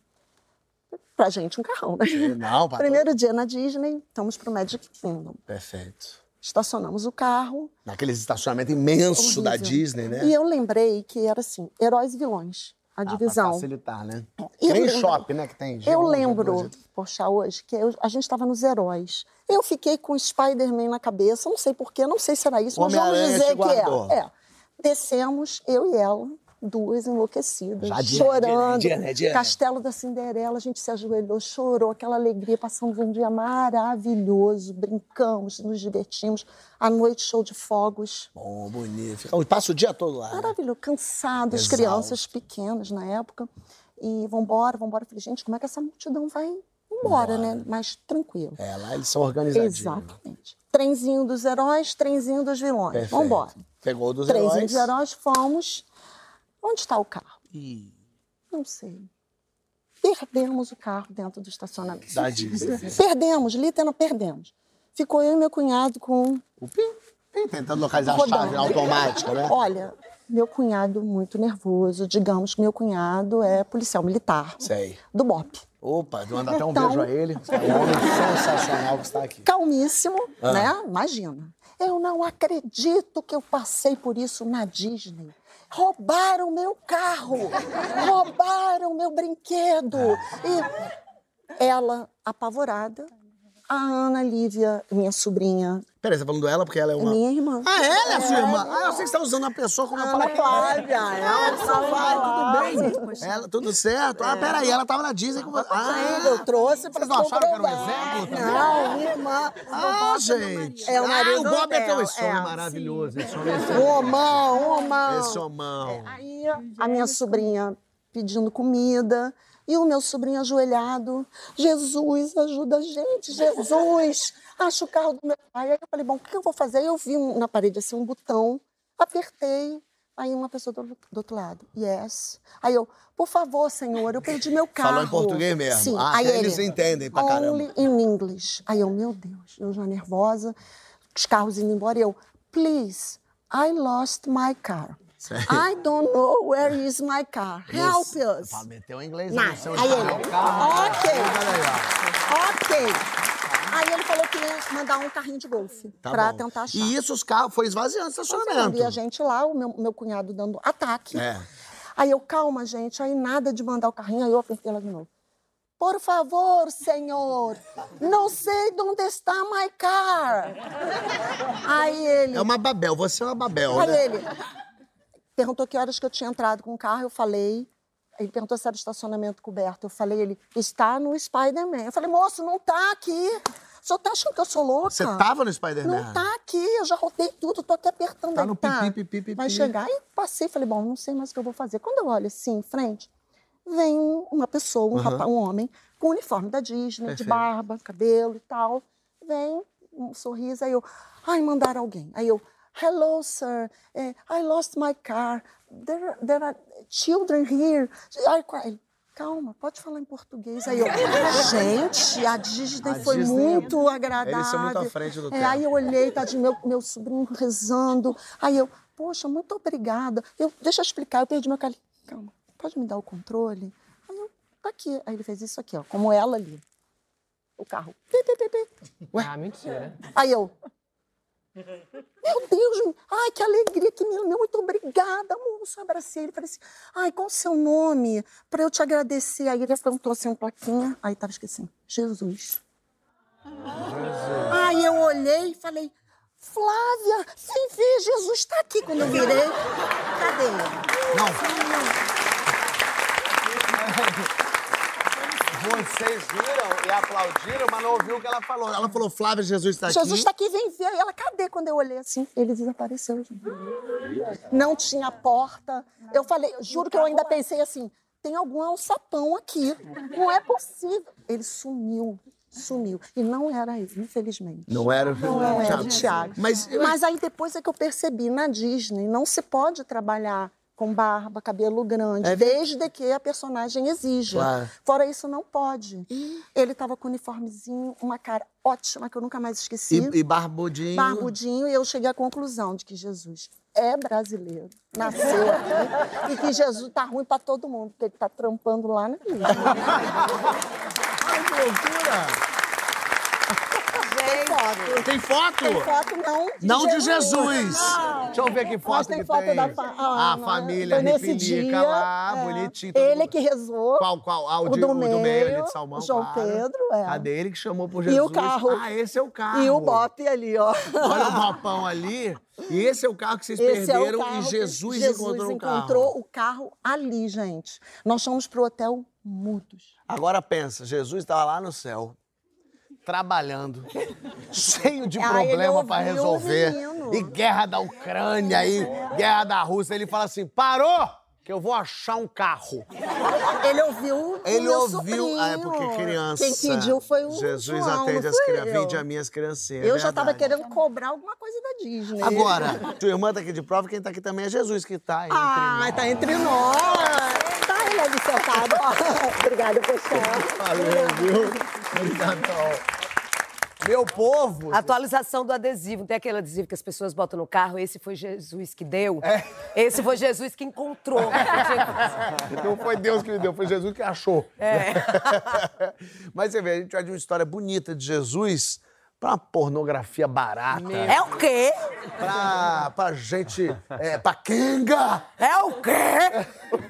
Pra gente, um carrão, né? Não, pra Primeiro dia na Disney, estamos pro Magic Kingdom. Perfeito. Estacionamos o carro. Naqueles estacionamentos imensos da Horrível. Disney, né? E eu lembrei que era assim, heróis e vilões, a divisão. Pra facilitar, né? E eu Nem lembro- shopping, né, que tem. Eu G1, lembro, G2. poxa, hoje, que a gente estava nos heróis. Eu fiquei com o Spider-Man na cabeça, não sei porquê, não sei se era isso, mas vamos Homem-Aranha dizer te guardou. que é. Descemos, eu e ela, 2 enlouquecidas, Já chorando. Diana. Castelo da Cinderela, a gente se ajoelhou, chorou, aquela alegria, passamos um dia maravilhoso, brincamos, nos divertimos. À noite, show de fogos. Bom, bonito. Passa o dia todo lá. né? Maravilhoso, cansados, Exausto. crianças pequenas na época. E vambora. Eu falei, gente, como é que essa multidão vai embora, né? Mas tranquilo. É, lá eles são organizadinhos. Exatamente. Trenzinho dos heróis, trenzinho dos vilões. Perfeito. Vambora. Pegou dos Trenzinho heróis. dos heróis, fomos. Onde está o carro? Ih, Não sei. Perdemos o carro dentro do estacionamento. da Disney. Perdemos, literalmente perdemos. Ficou eu e meu cunhado com... O pim, tentando localizar a Rodando. chave automática, né? Olha, meu cunhado muito nervoso. Digamos que meu cunhado é policial militar. Sei. Do BOP. Opa, manda até um Então- beijo a ele. É um homem sensacional que está aqui. Calmíssimo, né? Imagina. Eu não acredito que eu passei por isso na Disney. Roubaram meu carro, roubaram meu brinquedo. E ela, apavorada, a Ana Lívia, minha sobrinha, Peraí, você tá falando dela porque ela é uma... minha irmã. Ah, ela é a sua irmã? Ah, eu sei que você tá usando a pessoa como eu falo. Ana Flávia, ela Vai, tudo bem? Ela, tudo certo? Ah, peraí, ela tava na Disney com você. Ah, eu trouxe pra vocês não acharam que era um comprovar. exemplo também? Não, minha irmã. Ah, gente. É o marido o Bob é teu dela, esse homem é. maravilhoso. Esse Um homão. Esse homão. Aí a minha sobrinha pedindo comida e o meu sobrinho ajoelhado. Jesus, ajuda a gente, Jesus. Acha o carro do meu pai. Aí eu falei, bom, o que eu vou fazer? Aí eu vi na parede assim um botão, apertei. Aí uma pessoa do outro lado, yes. Aí eu, por favor, senhor, eu perdi meu carro. Falou em português mesmo. Sim. Ah, Aí eles ele, entendem pra caramba. only in English. Aí eu, meu Deus, eu já nervosa, os carros indo embora. Eu, please, I lost my car. Sério? I don't know where is my car. Help us. Meteu em inglês, Não. né? Seu Aí ele, ok. Olha Ok. Aí ele falou que ia mandar um carrinho de golfe Tá pra bom. tentar achar. E isso, os carros foi esvaziando o estacionamento. E a gente lá, o meu cunhado dando ataque. É. Aí eu, calma, gente. Aí nada de mandar o carrinho. Aí eu apertei ela de novo. Por favor, senhor, não sei onde está my car. Aí ele... É uma Babel, você é uma Babel, Aí né? ele perguntou que horas que eu tinha entrado com o carro, eu falei. Ele perguntou se era estacionamento coberto. Eu falei, ele está no Spider-Man. Eu falei, moço, não tá aqui. O senhor tá achando que eu sou louca? Você tava no Spider-Man? Não tá aqui, eu já rodei tudo, tô aqui apertando. Tá aí, no pipi, pipi. Vai chegar. Aí passei, falei, bom, não sei mais o que eu vou fazer. Quando eu olho assim, em frente, vem uma pessoa, um rapaz, um homem, com o uniforme da Disney, de barba, cabelo e tal. Vem, um sorriso, aí eu, ai, mandaram alguém. Aí eu, hello, sir, I lost my car. There are children here. Ele, calma, pode falar em português. Aí eu, gente, a Disney foi Disney, muito agradável. eles são muito à frente do tempo. Aí eu olhei, tadinho, meu sobrinho rezando. Aí eu, poxa, muito obrigada. Deixa eu explicar, eu perdi meu carro. Calma, pode me dar o controle? Aí eu, tá aqui. Aí ele fez isso aqui, ó, como ela ali. O carro. Pi, pi, pi, pi. Ah, mentira. Aí eu, meu Deus, ai, que alegria, que muito obrigada, moço. Abracei ele, falei assim, ai, qual o seu nome? Pra eu te agradecer. Aí ele perguntou assim, uma plaquinha, aí tava escrito assim, Jesus. Aí eu olhei e falei, Flávia, sem ver, Jesus tá aqui. Quando eu virei, cadê ele? Vocês viram e aplaudiram, mas não ouviu o que ela falou. Ela falou, Flávia, Jesus está aqui. Jesus está aqui, vem ver. E ela, cadê? Quando eu olhei assim, ele desapareceu. Não tinha porta. Eu falei, juro que eu ainda pensei assim, tem algum alçapão aqui. Não é possível. Ele sumiu. E não era ele, infelizmente. Não era o Thiago. Mas aí depois é que eu percebi, na Disney não se pode trabalhar com barba, cabelo grande, desde que a personagem exija. Claro. Fora isso, não pode. Ele tava com um uniformezinho, uma cara ótima, que eu nunca mais esqueci. E barbudinho. Barbudinho, e eu cheguei à conclusão de que Jesus é brasileiro, nasceu aqui, e que Jesus tá ruim pra todo mundo, porque ele tá trampando lá na Disney. Ai, que loucura! Tem foto? Tem foto, não. Não de Jesus. Não. Deixa eu ver que foto Mas tem que foto tem. da A família foi nesse Ripilica dia, lá, bonitinho. todo Ele mundo. que rezou. Qual? Ah, o do meio, ali de Salmão, o João claro. Pedro, Cadê ele que chamou por Jesus? E o carro. Ah, esse é o carro. E o bope ali, ó. Olha o bopão ali. E esse é o carro que vocês perderam e Jesus encontrou o carro. encontrou o carro ali, gente. Nós fomos pro hotel mudos. Agora pensa, Jesus estava lá no céu, trabalhando, cheio de Aí problema ele para ouviu resolver. o menino. E guerra da Ucrânia, e guerra da Rússia. Ele fala assim, parou, que eu vou achar um carro. Ele ouviu Ele meu ouviu, sobrinho. porque criança. Quem pediu foi o Jesus João, atende não as fui crianças, eu. vinde a minhas criancinhas. Eu já tava verdade. querendo cobrar alguma coisa da Disney. Agora, tua irmã tá aqui de prova, quem tá aqui também é Jesus, que tá aí entre nós. tá entre nós. Tá ele ali sentado, ó. Obrigada, pessoal. Valeu, viu? Obrigadão. Meu povo... Atualização do adesivo. Tem aquele adesivo que as pessoas botam no carro. Esse foi Jesus que deu. Esse foi Jesus que encontrou. Não foi Deus que me deu, foi Jesus que achou. Mas você vê, a gente vai de uma história bonita de Jesus pra uma pornografia barata. É o quê? Pra gente... pra Kenga! É o quê?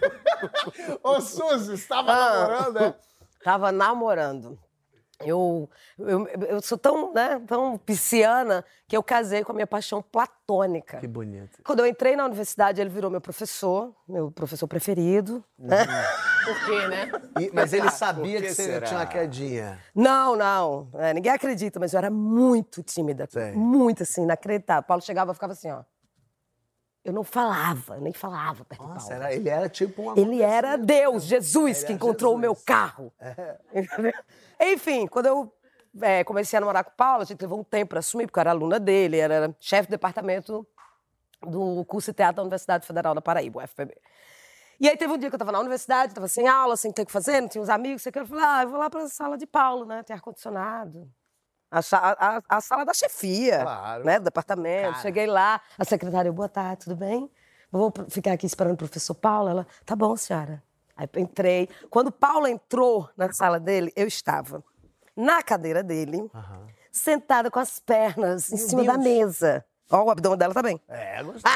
Ô, Suzy, você tava namorando, né? Tava namorando. Eu sou tão, né, tão pisciana que eu casei com a minha paixão platônica. Que bonito. Quando eu entrei na universidade, ele virou meu professor preferido. Né? Por quê, né? Mas ele sabia Por que que você será? tinha uma quedinha. Não. Ninguém acredita, mas eu era muito tímida. Sei. Muito, assim, inacreditável. Paulo chegava e ficava assim, ó. Eu não falava, eu nem falava perto do Nossa, Paulo. ele era tipo uma... Ele era Deus, Jesus, que encontrou o meu carro. Entendeu? Enfim, quando eu comecei a namorar com o Paulo, a gente levou um tempo para assumir, porque eu era aluna dele, era chefe de departamento do curso de teatro da Universidade Federal da Paraíba, UFPB. E aí teve um dia que eu estava na universidade, estava sem aula, sem ter o que fazer, não tinha uns amigos, sei o que. Eu falei, eu vou lá para a sala de Paulo, né? Tem ar-condicionado. A sala da chefia, Claro. né, do departamento. Cara. Cheguei lá, a secretária, boa tarde, tudo bem? Vou ficar aqui esperando o professor Paulo. Ela, tá bom, senhora. Aí eu entrei. Quando o Paulo entrou na sala dele, eu estava na cadeira dele, sentada com as pernas em cima da mesa. Ó, o abdômen dela tá bem. Gostei.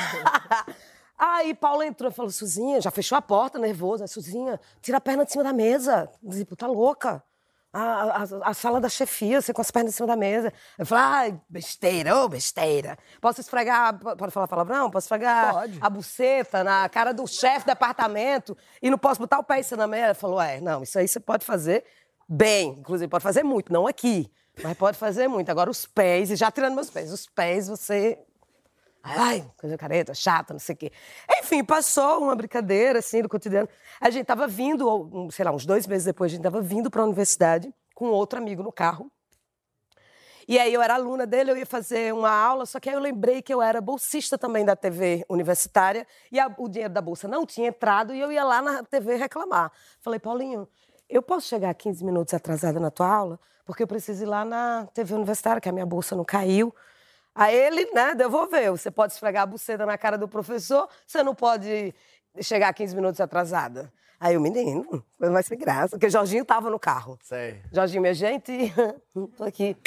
Aí Paulo entrou e falou, Suzinha, já fechou a porta, nervosa. Suzinha, tira a perna de cima da mesa. Tipo, tá louca. A sala da chefia, você com as pernas em cima da mesa. Eu falei, besteira, besteira. Posso esfregar, pode falar palavrão? Posso esfregar a buceta na cara do chefe do departamento e não posso botar o pé em cima da mesa? Ele falou, não, isso aí você pode fazer bem. Inclusive, pode fazer muito, não aqui, mas pode fazer muito. Agora os pés, e já tirando meus pés, os pés você... Ai, coisa careta, chata, não sei o quê. Enfim, passou uma brincadeira, assim, do cotidiano. A gente tava vindo, sei lá, uns 2 meses depois, a gente tava vindo pra universidade com outro amigo no carro. E aí eu era aluna dele, eu ia fazer uma aula, só que aí eu lembrei que eu era bolsista também da TV universitária e o dinheiro da bolsa não tinha entrado e eu ia lá na TV reclamar. Falei, Paulinho, eu posso chegar 15 minutos atrasada na tua aula? Porque eu preciso ir lá na TV universitária, que a minha bolsa não caiu. Aí ele, né, devolveu. Você pode esfregar a buceta na cara do professor, você não pode chegar 15 minutos atrasada. Aí o menino, foi mais sem graça, porque o Jorginho tava no carro. Sei. Jorginho, minha gente, tô aqui.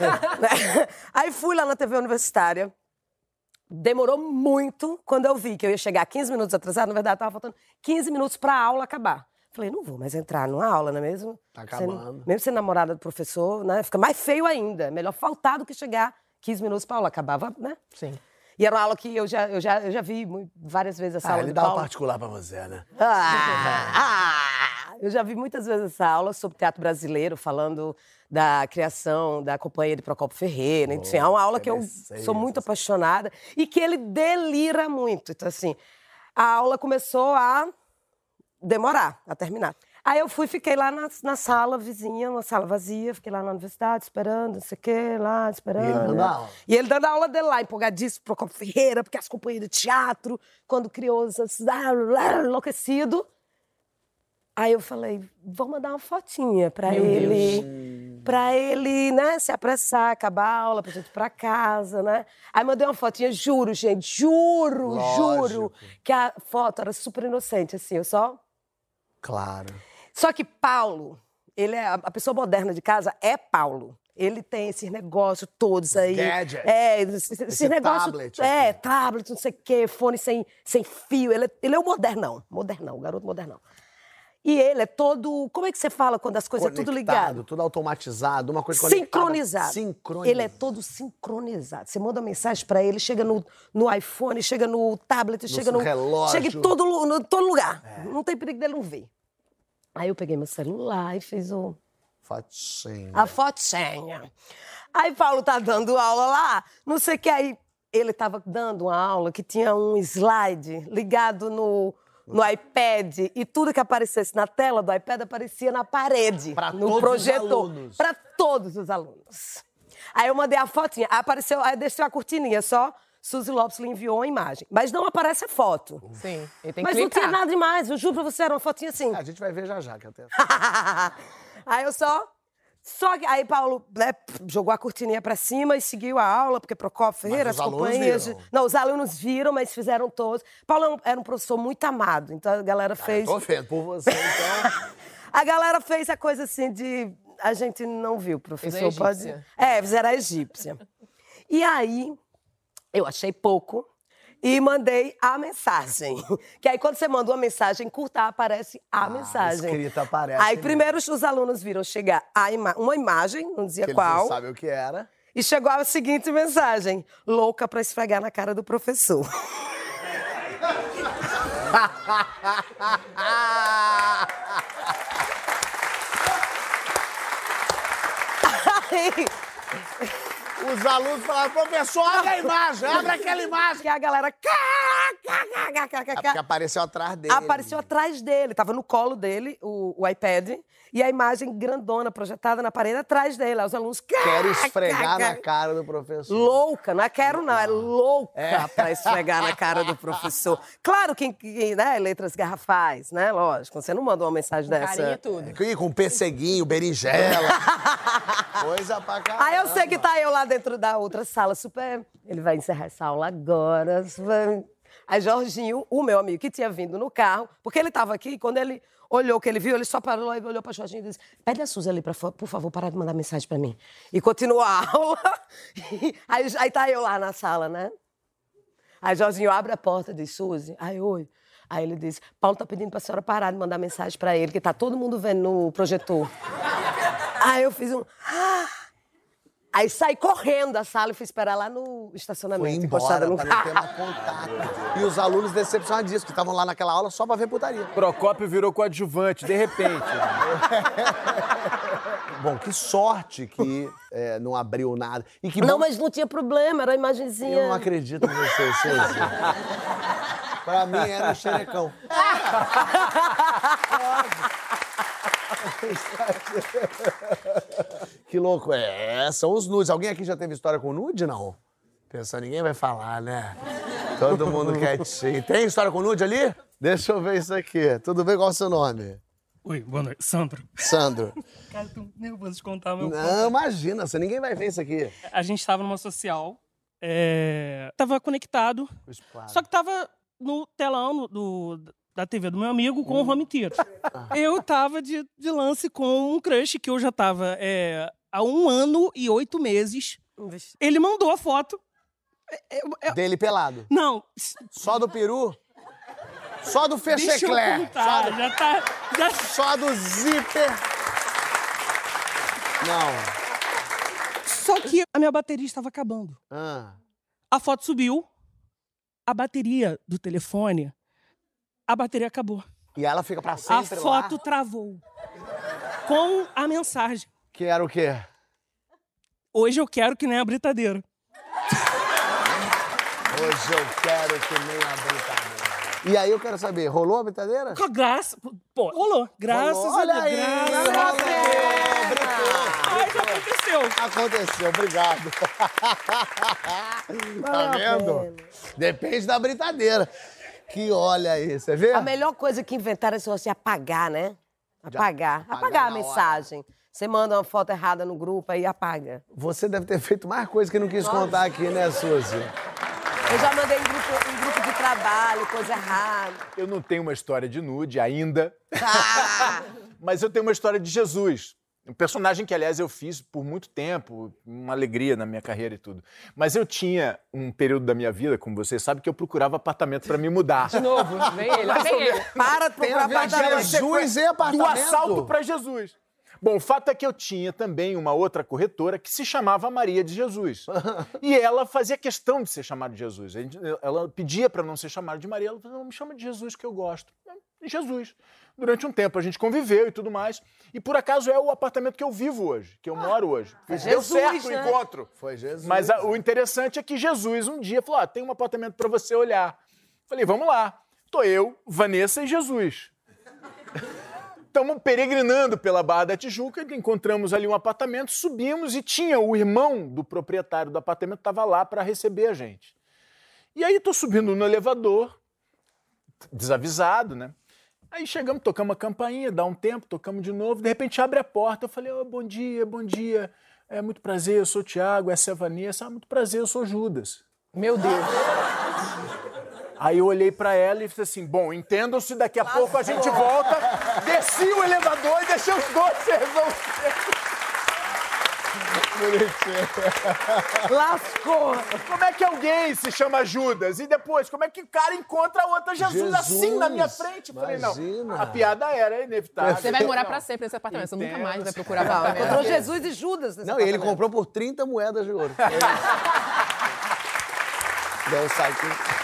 Aí fui lá na TV universitária. Demorou muito quando eu vi que eu ia chegar 15 minutos atrasada. Na verdade, tava faltando 15 minutos pra aula acabar. Falei, não vou mais entrar numa aula, não é mesmo? Tá acabando. Mesmo sendo namorada do professor, né? Fica mais feio ainda. Melhor faltar do que chegar 15 minutos pra aula. Acabava, né? Sim. E era uma aula que eu já vi várias vezes a sala Ele do dá um Paulo. particular pra você, né? Eu já vi muitas vezes essa aula sobre teatro brasileiro, falando da criação da companhia de Procópio Ferreira. Enfim, é uma aula que eu sou muito apaixonada e que ele delira muito. Então, assim, a aula começou a demorar a terminar. Aí eu fiquei lá na sala vizinha, uma sala vazia, fiquei lá na universidade esperando, não sei o quê, lá esperando. E ele dando aula. E ele dando a aula dele lá, empolgadíssimo, Procópio Ferreira, porque as companhias de teatro, quando criou, enlouquecido. Aí eu falei, vou mandar uma fotinha pra ele, né, se apressar, acabar a aula, pra gente ir pra casa, né? Aí mandei uma fotinha, juro, gente, juro, que a foto era super inocente, assim, eu só... Claro. Só que Paulo, ele é a pessoa moderna de casa é Paulo. Ele tem esses negócios todos aí. Gadgets. Esse negócio. Tablet. Tablet, não sei o quê, fone sem fio. Ele é o modernão, o garoto modernão. E ele é todo. Como é que você fala quando as coisas é tudo ligado? Tudo automatizado, uma coisa sincronizado. Ele é todo sincronizado. Você manda uma mensagem pra ele, chega no iPhone, chega no tablet, chega no relógio. Chega em todo lugar. Não tem perigo dele não ver. Aí eu peguei meu celular e fiz a fotinha. Aí Paulo tá dando aula lá, não sei o que. Aí ele tava dando uma aula que tinha um slide ligado no iPad e tudo que aparecesse na tela do iPad aparecia na parede, no projetor. Para todos os alunos. Aí eu mandei a fotinha, aí desceu a cortininha só. Suzy Lopes lhe enviou uma imagem. Mas não aparece a foto. Sim, ele tem que Mas clicar. não tinha nada demais, eu juro pra você, era uma fotinha assim. A gente vai ver já, que eu tenho. Aí eu Só que aí Paulo, né, jogou a cortininha pra cima e seguiu a aula, porque Procópio Ferreira, as companhias... Não, os alunos viram, mas fizeram todos. Paulo era um professor muito amado, então a galera fez... Tô vendo por você, então... A galera fez a coisa assim de... A gente não viu, professor. Fez a egípcia. Fizeram a egípcia. E aí... Eu achei pouco e mandei a mensagem. Que aí, quando você manda uma mensagem curta, aparece a mensagem. Escrita aparece. Aí, primeiro, os alunos viram chegar uma imagem, não dizia qual. Eles não sabem o que era. E chegou a seguinte mensagem. Louca pra esfregar na cara do professor. Aí... Os alunos falaram, professor, abre a imagem, abre aquela imagem. Que a galera... Porque apareceu atrás dele. Apareceu atrás dele, tava no colo dele, o iPad, e a imagem grandona projetada na parede atrás dele. Aí os alunos... Quero esfregar na cara do professor. Louca, não é quero não, é louca pra esfregar na cara do professor. Claro que né, letras garrafais, né, lógico, você não manda uma mensagem dessa. Carinha e tudo. Com pesseguinho, berinjela, coisa pra caramba. Aí eu sei que tá eu lá dentro da outra sala, super... Ele vai encerrar essa aula agora. Aí Jorginho, o meu amigo, que tinha vindo no carro, porque ele tava aqui, quando ele olhou o que ele viu, ele só parou e olhou pra Jorginho e disse, pede a Suzy ali, por favor, parar de mandar mensagem pra mim. E continuou a aula. Aí tá eu lá na sala, né? Aí Jorginho abre a porta e diz, Suzy, oi. Aí ele diz, Paulo tá pedindo pra senhora parar de mandar mensagem pra ele, que tá todo mundo vendo no projetor. Aí eu fiz Aí saí correndo da sala e fui esperar lá no estacionamento. Foi embora, para não ter mais contato. E os alunos decepcionadíssimos, que estavam lá naquela aula só pra ver putaria. Procópio virou coadjuvante, de repente. Bom, que sorte que não abriu nada. E que não, mas não tinha problema, era a imagenzinha. Eu não acredito em você, Suzy. Pra mim era um xerecão. Que louco, são os nudes. Alguém aqui já teve história com nude, não? Pensando, ninguém vai falar, né? Todo mundo quietinho. Tem história com nude ali? Deixa eu ver isso aqui. Tudo bem? Qual é o seu nome? Oi, boa noite. Sandro. Sandro. Cara, eu tô nervoso de contar o meu Não, imagina, ninguém vai ver isso aqui. A gente tava numa social, tava conectado, só que tava no telão da TV do meu amigo com o home theater. Eu tava de lance com um crush que eu já tava há 1 ano e 8 meses. Ele mandou a foto. Dele pelado? Não. Só do peru? Só do fecheclé? Só do zíper? Não. Só que a minha bateria estava acabando. A foto subiu, a bateria do telefone... A bateria acabou. E ela fica pra A sempre foto lá? travou. Com a mensagem. Que era o quê? Hoje eu quero que nem a britadeira. Hoje eu quero que nem a britadeira. E aí eu quero saber, rolou a britadeira? Com a graça... Pô, rolou. Graças Rolou. a Olha Deus. aí, Graças a Deus. Mas aconteceu. Aconteceu, obrigado. Tá vendo? Depende da britadeira. Que olha aí, você vê? A melhor coisa que inventaram é você apagar, né? Apagar a mensagem. Você manda uma foto errada no grupo, aí apaga. Você deve ter feito mais coisa que não quis contar aqui, né, Suzy? Eu já mandei em grupo de trabalho, coisa errada. Eu não tenho uma história de nude ainda, mas eu tenho uma história de Jesus. Um personagem que, aliás, eu fiz por muito tempo, uma alegria na minha carreira e tudo. Mas eu tinha um período da minha vida, como vocês sabem, que eu procurava apartamento para me mudar. De novo, vem ele, vem ele. Para de procurar apartamento. Jesus e apartamento. Do assalto para Jesus. Bom, o fato é que eu tinha também uma outra corretora que se chamava Maria de Jesus. E ela fazia questão de ser chamada de Jesus. Ela pedia para não ser chamada de Maria. Ela falou, não, me chama de Jesus que eu gosto. Jesus. Durante um tempo a gente conviveu e tudo mais. E por acaso é o apartamento que eu vivo hoje, que eu moro hoje. Deu certo o encontro. Foi Jesus. Mas o interessante é que Jesus um dia falou, tem um apartamento para você olhar. Falei, vamos lá. Tô eu, Vanessa e Jesus. Estamos peregrinando pela Barra da Tijuca, encontramos ali um apartamento, subimos e tinha o irmão do proprietário do apartamento, estava lá para receber a gente. E aí estou subindo no elevador, desavisado, né? Aí chegamos, tocamos a campainha, dá um tempo, tocamos de novo, de repente abre a porta, eu falei, bom dia, é muito prazer, eu sou o Thiago, essa é a Vanessa, muito prazer, eu sou Judas. Meu Deus. Aí eu olhei pra ela e falei assim, bom, entendam-se, daqui a pouco a gente volta. Desci o elevador e deixei os dois se resolver. Lascou. Como é que alguém se chama Judas? E depois, como é que o cara encontra outra Jesus assim na minha frente? Falei, não, a piada era inevitável. Você vai morar pra sempre nesse apartamento, você nunca mais vai procurar apartamento. Encontrou Jesus e Judas nesse Não, e ele apartamento. comprou por 30 moedas de ouro. Deu um saquinho.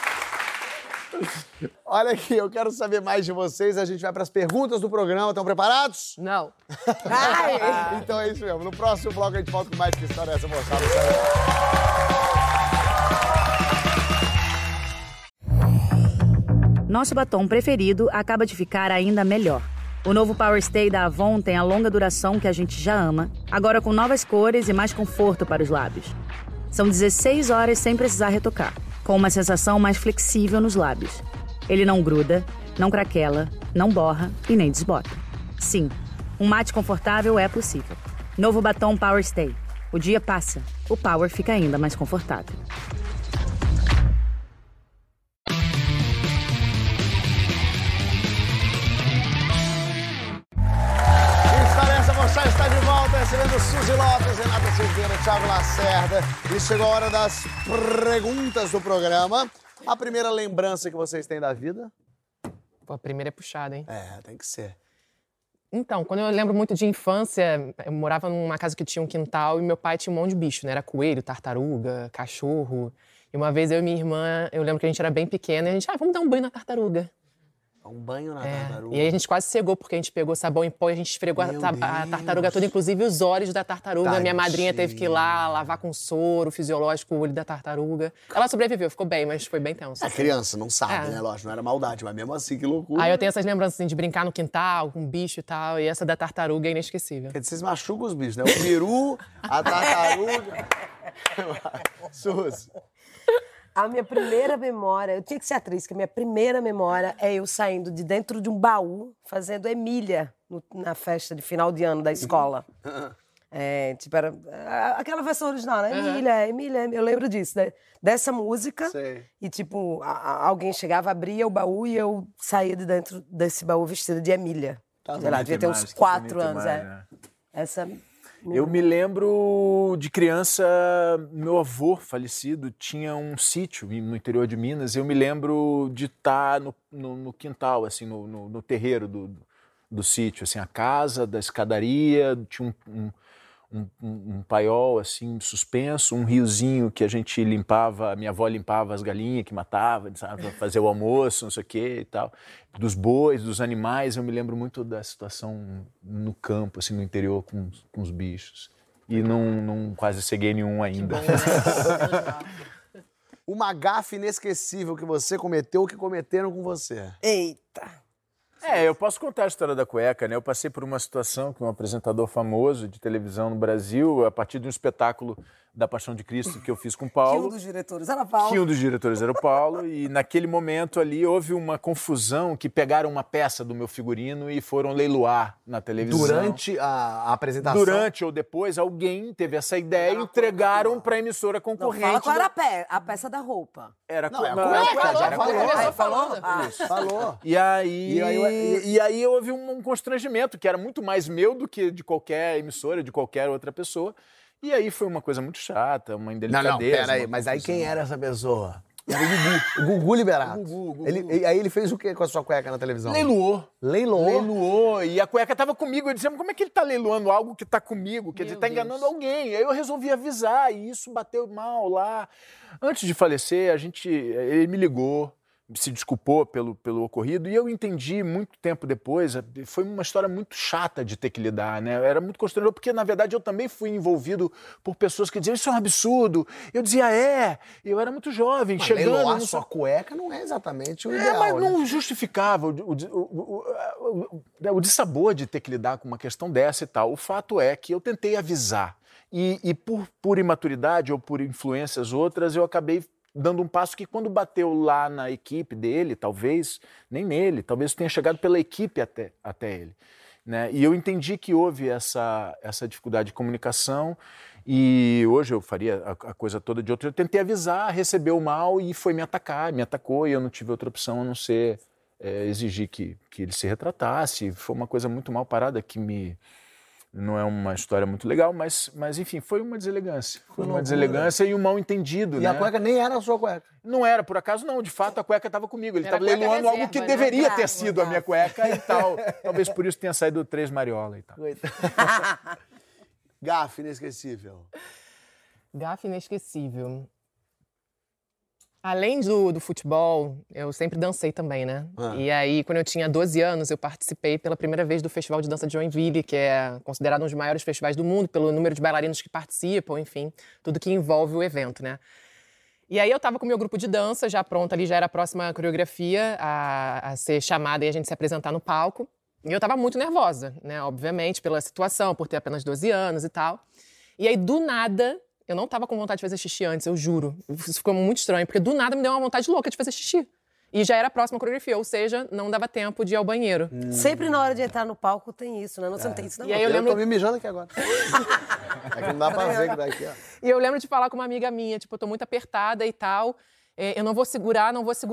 Olha aqui, eu quero saber mais de vocês. A gente vai para as perguntas do programa. Estão preparados? Não. Então é isso mesmo. No próximo bloco a gente volta com mais Que História é Essa, moçada? Nosso batom preferido acaba de ficar ainda melhor. O novo Power Stay da Avon tem a longa duração que a gente já ama, agora com novas cores e mais conforto para os lábios. São 16 horas sem precisar retocar, com uma sensação mais flexível nos lábios. Ele não gruda, não craquela, não borra e nem desbota. Sim, um mate confortável é possível. Novo batom Power Stay. O dia passa, o Power fica ainda mais confortável. Moçada está de volta, recebendo Suzy Lopes, Renata Silveira, Thiago Lacerda. E chegou a hora das perguntas do programa. A primeira lembrança que vocês têm da vida? Pô, a primeira é puxada, hein? É, tem que ser. Então, quando eu lembro muito de infância, eu morava numa casa que tinha um quintal e meu pai tinha um monte de bicho, né? Era coelho, tartaruga, cachorro. E uma vez eu e minha irmã, eu lembro que a gente era bem pequena e a gente, vamos dar um banho na tartaruga. Um banho na tartaruga. E aí a gente quase cegou, porque a gente pegou sabão em pó e a gente esfregou a tartaruga toda, inclusive os olhos da tartaruga. Tadinha. Minha madrinha teve que ir lá lavar com soro fisiológico o olho da tartaruga. Ela sobreviveu, ficou bem, mas foi bem tenso. A criança não sabe, né? Lógico, não era maldade, mas mesmo assim, que loucura. Aí eu tenho essas lembranças assim, de brincar no quintal, com bicho e tal, e essa da tartaruga é inesquecível. Porque vocês machucam os bichos, né? O peru, a tartaruga. Suzy. A minha primeira memória, eu tinha que ser atriz, porque a minha primeira memória é eu saindo de dentro de um baú, fazendo Emília na festa de final de ano da escola. Tipo, era aquela versão original, né? Emília, eu lembro disso, né? Dessa música. Sei. E, tipo, alguém chegava, abria o baú e eu saía de dentro desse baú vestida de Emília. Sei lá, devia ter uns 4 anos, Essa... Eu me lembro de criança, meu avô falecido tinha um sítio no interior de Minas. Eu me lembro de estar no quintal, assim, no terreiro do sítio, assim, a casa, da escadaria, tinha um paiol, assim, suspenso, um riozinho que a gente limpava, a minha avó limpava as galinhas que matava, sabe, fazer o almoço, não sei o que e tal. Dos bois, dos animais, eu me lembro muito da situação no campo, assim, no interior, com os bichos. E não quase ceguei nenhum ainda. Uma gafe inesquecível que você cometeu ou que cometeram com você? Eita! Eu posso contar a história da cueca, né? Eu passei por uma situação com um apresentador famoso de televisão no Brasil, a partir de um espetáculo da Paixão de Cristo que eu fiz com o Paulo. Que um dos diretores era Paulo. Que um dos diretores era o Paulo. E naquele momento ali houve uma confusão que pegaram uma peça do meu figurino e foram leiloar na televisão. Durante a apresentação? Durante ou depois, alguém teve essa ideia e entregaram para a emissora concorrente. Não, fala qual era a peça da roupa. Era não, a cueca, falou. Falou. E aí houve um constrangimento, que era muito mais meu do que de qualquer emissora, de qualquer outra pessoa. E aí foi uma coisa muito chata, uma indelicadeza. Não, pera aí, mas aí quem era essa pessoa? Era o Gugu Liberato. O Gugu. Aí ele fez o que com a sua cueca na televisão? Leiloou. E a cueca tava comigo. Eu dizia, como é que ele tá leiloando algo que tá comigo? Quer dizer, tá enganando alguém. Aí eu resolvi avisar e isso bateu mal lá. Antes de falecer, ele me ligou, se desculpou pelo ocorrido, e eu entendi muito tempo depois, foi uma história muito chata de ter que lidar, né? Era muito constrangedor, porque na verdade eu também fui envolvido por pessoas que diziam, isso é um absurdo. Eu dizia, eu era muito jovem, mas chegando... leiloar sua cueca não é exatamente o ideal, mas né? não justificava o dissabor de ter que lidar com uma questão dessa e tal. O fato é que eu tentei avisar, e por imaturidade ou por influências outras, eu acabei dando um passo que quando bateu lá na equipe dele, talvez, nem nele, talvez tenha chegado pela equipe até ele. Né? E eu entendi que houve essa dificuldade de comunicação e hoje eu faria a coisa toda de outro. Eu tentei avisar, recebeu mal e foi me atacou e eu não tive outra opção a não ser exigir que ele se retratasse. Foi uma coisa muito mal parada que não é uma história muito legal, mas enfim, foi uma deselegância. Foi uma deselegância e um mal entendido, né? E a cueca nem era a sua cueca? Não era, por acaso não. De fato, a cueca estava comigo. Ele estava leiloando algo que deveria ter sido a minha cueca e tal. Talvez por isso tenha saído 3 mariola e tal. Gafe inesquecível. Gafe inesquecível. Além do futebol, eu sempre dancei também, né? E aí, quando eu tinha 12 anos, eu participei pela primeira vez do Festival de Dança de Joinville, que é considerado um dos maiores festivais do mundo, pelo número de bailarinos que participam, enfim, tudo que envolve o evento, né? E aí eu tava com o meu grupo de dança, já pronto ali, já era a próxima coreografia a ser chamada e a gente se apresentar no palco. E eu tava muito nervosa, né? Obviamente, pela situação, por ter apenas 12 anos e tal. E aí, do nada... Eu não tava com vontade de fazer xixi antes, eu juro. Isso ficou muito estranho, porque do nada me deu uma vontade louca de fazer xixi. E já era a próxima coreografia, ou seja, não dava tempo de ir ao banheiro. Sempre na hora de entrar no palco tem isso, né? Você não tem isso, não? E aí eu tô me mijando aqui agora. É que não dá pra ver que daqui, ó. E eu lembro de falar com uma amiga minha, tipo, eu tô muito apertada e tal. Eu não vou segurar.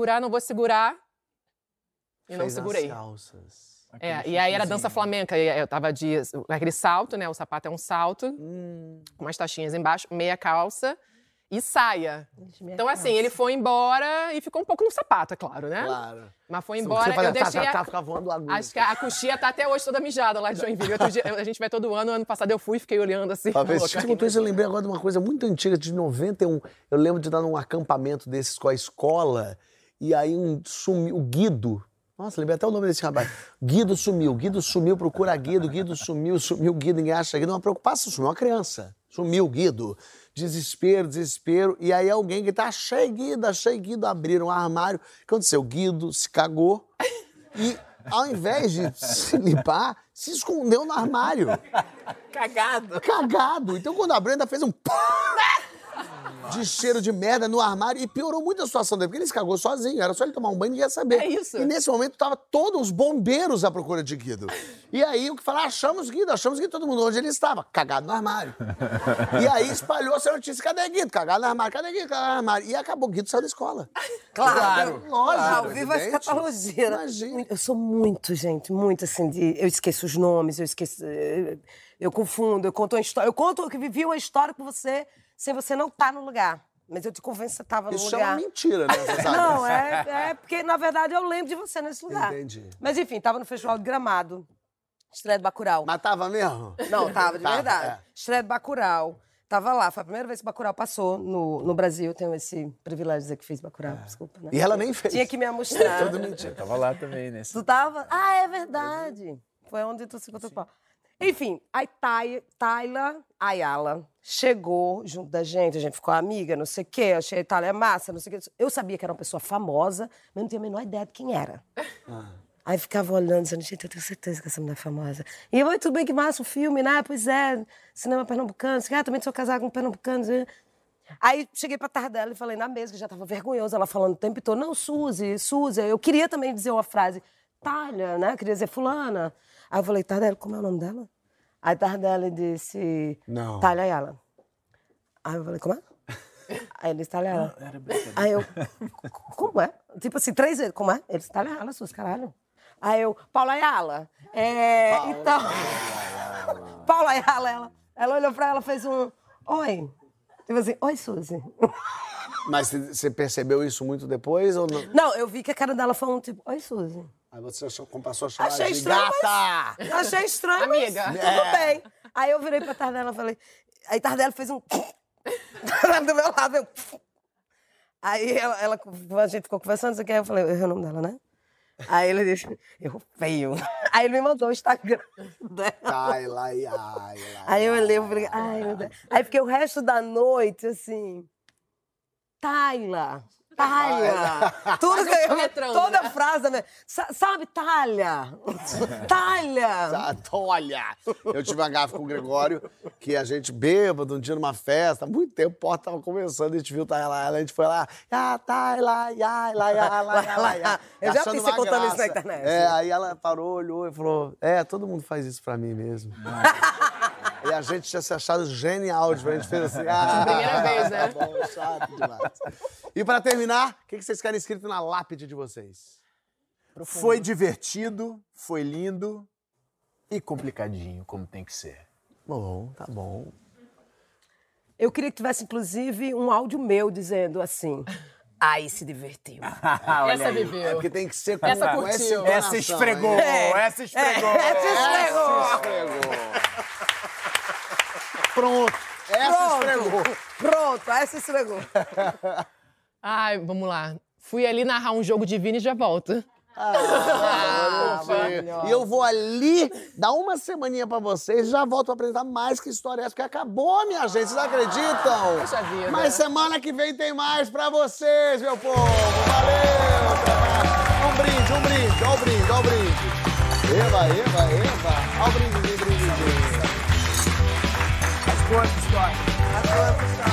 E não segurei. As calças. E aí era dança flamenca, eu tava de aquele salto, né? O sapato é um salto, com umas taxinhas embaixo, meia calça e saia. Então, assim, ele foi embora e ficou um pouco no sapato, é claro, né? Claro. Mas foi embora, eu deixei ficar voando agulha. Acho que a coxinha tá até hoje toda mijada lá de Joinville. Outro dia, a gente vai todo ano passado eu fui e fiquei olhando assim. Eu lembrei agora de uma coisa muito antiga, de 91. Eu lembro de estar num acampamento desses com a escola e aí sumiu o Guido. Nossa, lembrei até o nome desse rapaz. Guido sumiu, procura Guido sumiu, Guido, ninguém acha Guido. Uma preocupação, sumiu uma criança. Sumiu Guido. Desespero. E aí alguém que tá, achei Guido. Abriram um armário. O que aconteceu? Guido se cagou e, ao invés de se limpar, se escondeu no armário. Cagado. Então, quando abriu, ainda fez um... de cheiro de merda no armário e piorou muito a situação dele, porque ele se cagou sozinho, era só ele tomar um banho e ninguém ia saber. É isso. E nesse momento tava todos os bombeiros à procura de Guido. E aí o que falaram, achamos Guido, todo mundo onde ele estava, cagado no armário. E aí espalhou essa notícia, cadê Guido? Cagado no armário, cadê Guido? Cagado no armário. E acabou, Guido saiu da escola. Claro. Lógico. Ao vivo a escatologia. Imagina. Eu sou muito, gente, muito assim, eu esqueço os nomes, eu confundo, eu conto uma história, eu que vivi uma história com você sem você não estar no lugar. Mas eu te convenço que você estava no lugar. Isso é uma mentira, né? Você sabe? Não, é porque, na verdade, eu lembro de você nesse lugar. Entendi. Mas, enfim, estava no Festival de Gramado. Estreia do Bacurau. Mas tava mesmo? Não, tava, de Tava, verdade. é. Estreia do Bacurau. Tava lá, foi a primeira vez que o Bacurau passou no Brasil. Tenho esse privilégio de dizer que fiz Bacurau, desculpa, né? E ela nem fez. Tinha que me amostrar. Tudo mentira. Eu tava lá também, nesse. Tu tava? Ah, é verdade. Foi onde tu se encontrou com o Paulo. Enfim, aí Tayla Ayala chegou junto da gente, a gente ficou amiga, não sei o quê, achei a Itália massa, não sei o quê. Eu sabia que era uma pessoa famosa, mas não tinha a menor ideia de quem era. Aí ficava olhando, dizendo, gente, eu tenho certeza que essa mulher é famosa. E eu, tudo bem, que massa o filme, né? Pois é, cinema pernambucano, também sou casada com um pernambucano. Aí cheguei pra Tardelli e falei na mesa, que já tava vergonhosa, ela falando o tempo todo, não, Suzy, eu queria também dizer uma frase, Thalia, né? Queria dizer fulana. Aí eu falei, Tardelli, como é o nome dela? Aí Tardelli disse, Não. Thalia Ayala. Aí eu falei, como é? Aí ele disse, Thalia Ayala. Aí eu, como é? Tipo assim, 3 vezes, como é? Ele disse, Thalia Ayala, Suzy, caralho. Aí eu, Paula Ayala. Então, Paula Ayala, ela olhou pra ela, fez um, oi. Tipo assim, oi, Suzy. Mas você percebeu isso muito depois ou não? Não, eu vi que a cara dela foi um tipo, oi, Suzy. Aí você passou a chamar Achei de estranho, gata! Achei estranho, mas Amiga. tudo bem. Aí eu virei pra Tardelli e falei... Aí Tardelli fez um... do meu lado, eu... Aí a gente ficou conversando, isso aqui, aí eu falei, eu errei o nome dela, né? Aí ele disse, eu feio. Aí ele me mandou o Instagram dela. Tayla. Aí eu olhei e falei, ai, meu Deus. Aí fiquei o resto da noite, assim... Tayla. Tudo que eu... Toda frase... Sabe, Thalia? Olha, eu tive uma gafe com o Gregório, que a gente bêbado um dia numa festa, há muito tempo, o porta tava conversando, a gente viu Tayla, a gente foi lá, Tayla. Eu já vi você contando isso na internet. Aí ela parou, olhou e falou, todo mundo faz isso pra mim mesmo. E a gente tinha se achado genial, a gente fez assim, Primeira vez, né? Tá bom, chato demais. E pra terminar, o que vocês querem escrito na lápide de vocês? Foi divertido, foi lindo e complicadinho, como tem que ser. Bom, tá bom. Eu queria que tivesse, inclusive, um áudio meu dizendo assim... Aí se divertiu. Essa viveu. É porque tem que ser com Essa com curtiu. essa entonação, Essa esfregou, hein? essa esfregou. Pronto. Pronto, essa esfregou. Ai, vamos lá. Fui ali narrar um jogo de Vini e já volto. E eu vou ali dar uma semaninha pra vocês e já volto pra apresentar mais que história é essa, porque acabou, minha gente. Vocês acreditam? Poxa vida. Mas semana que vem tem mais pra vocês, meu povo. Valeu! Um brinde. Ó o brinde. Eba. Ó o brinde. As quantas histórias?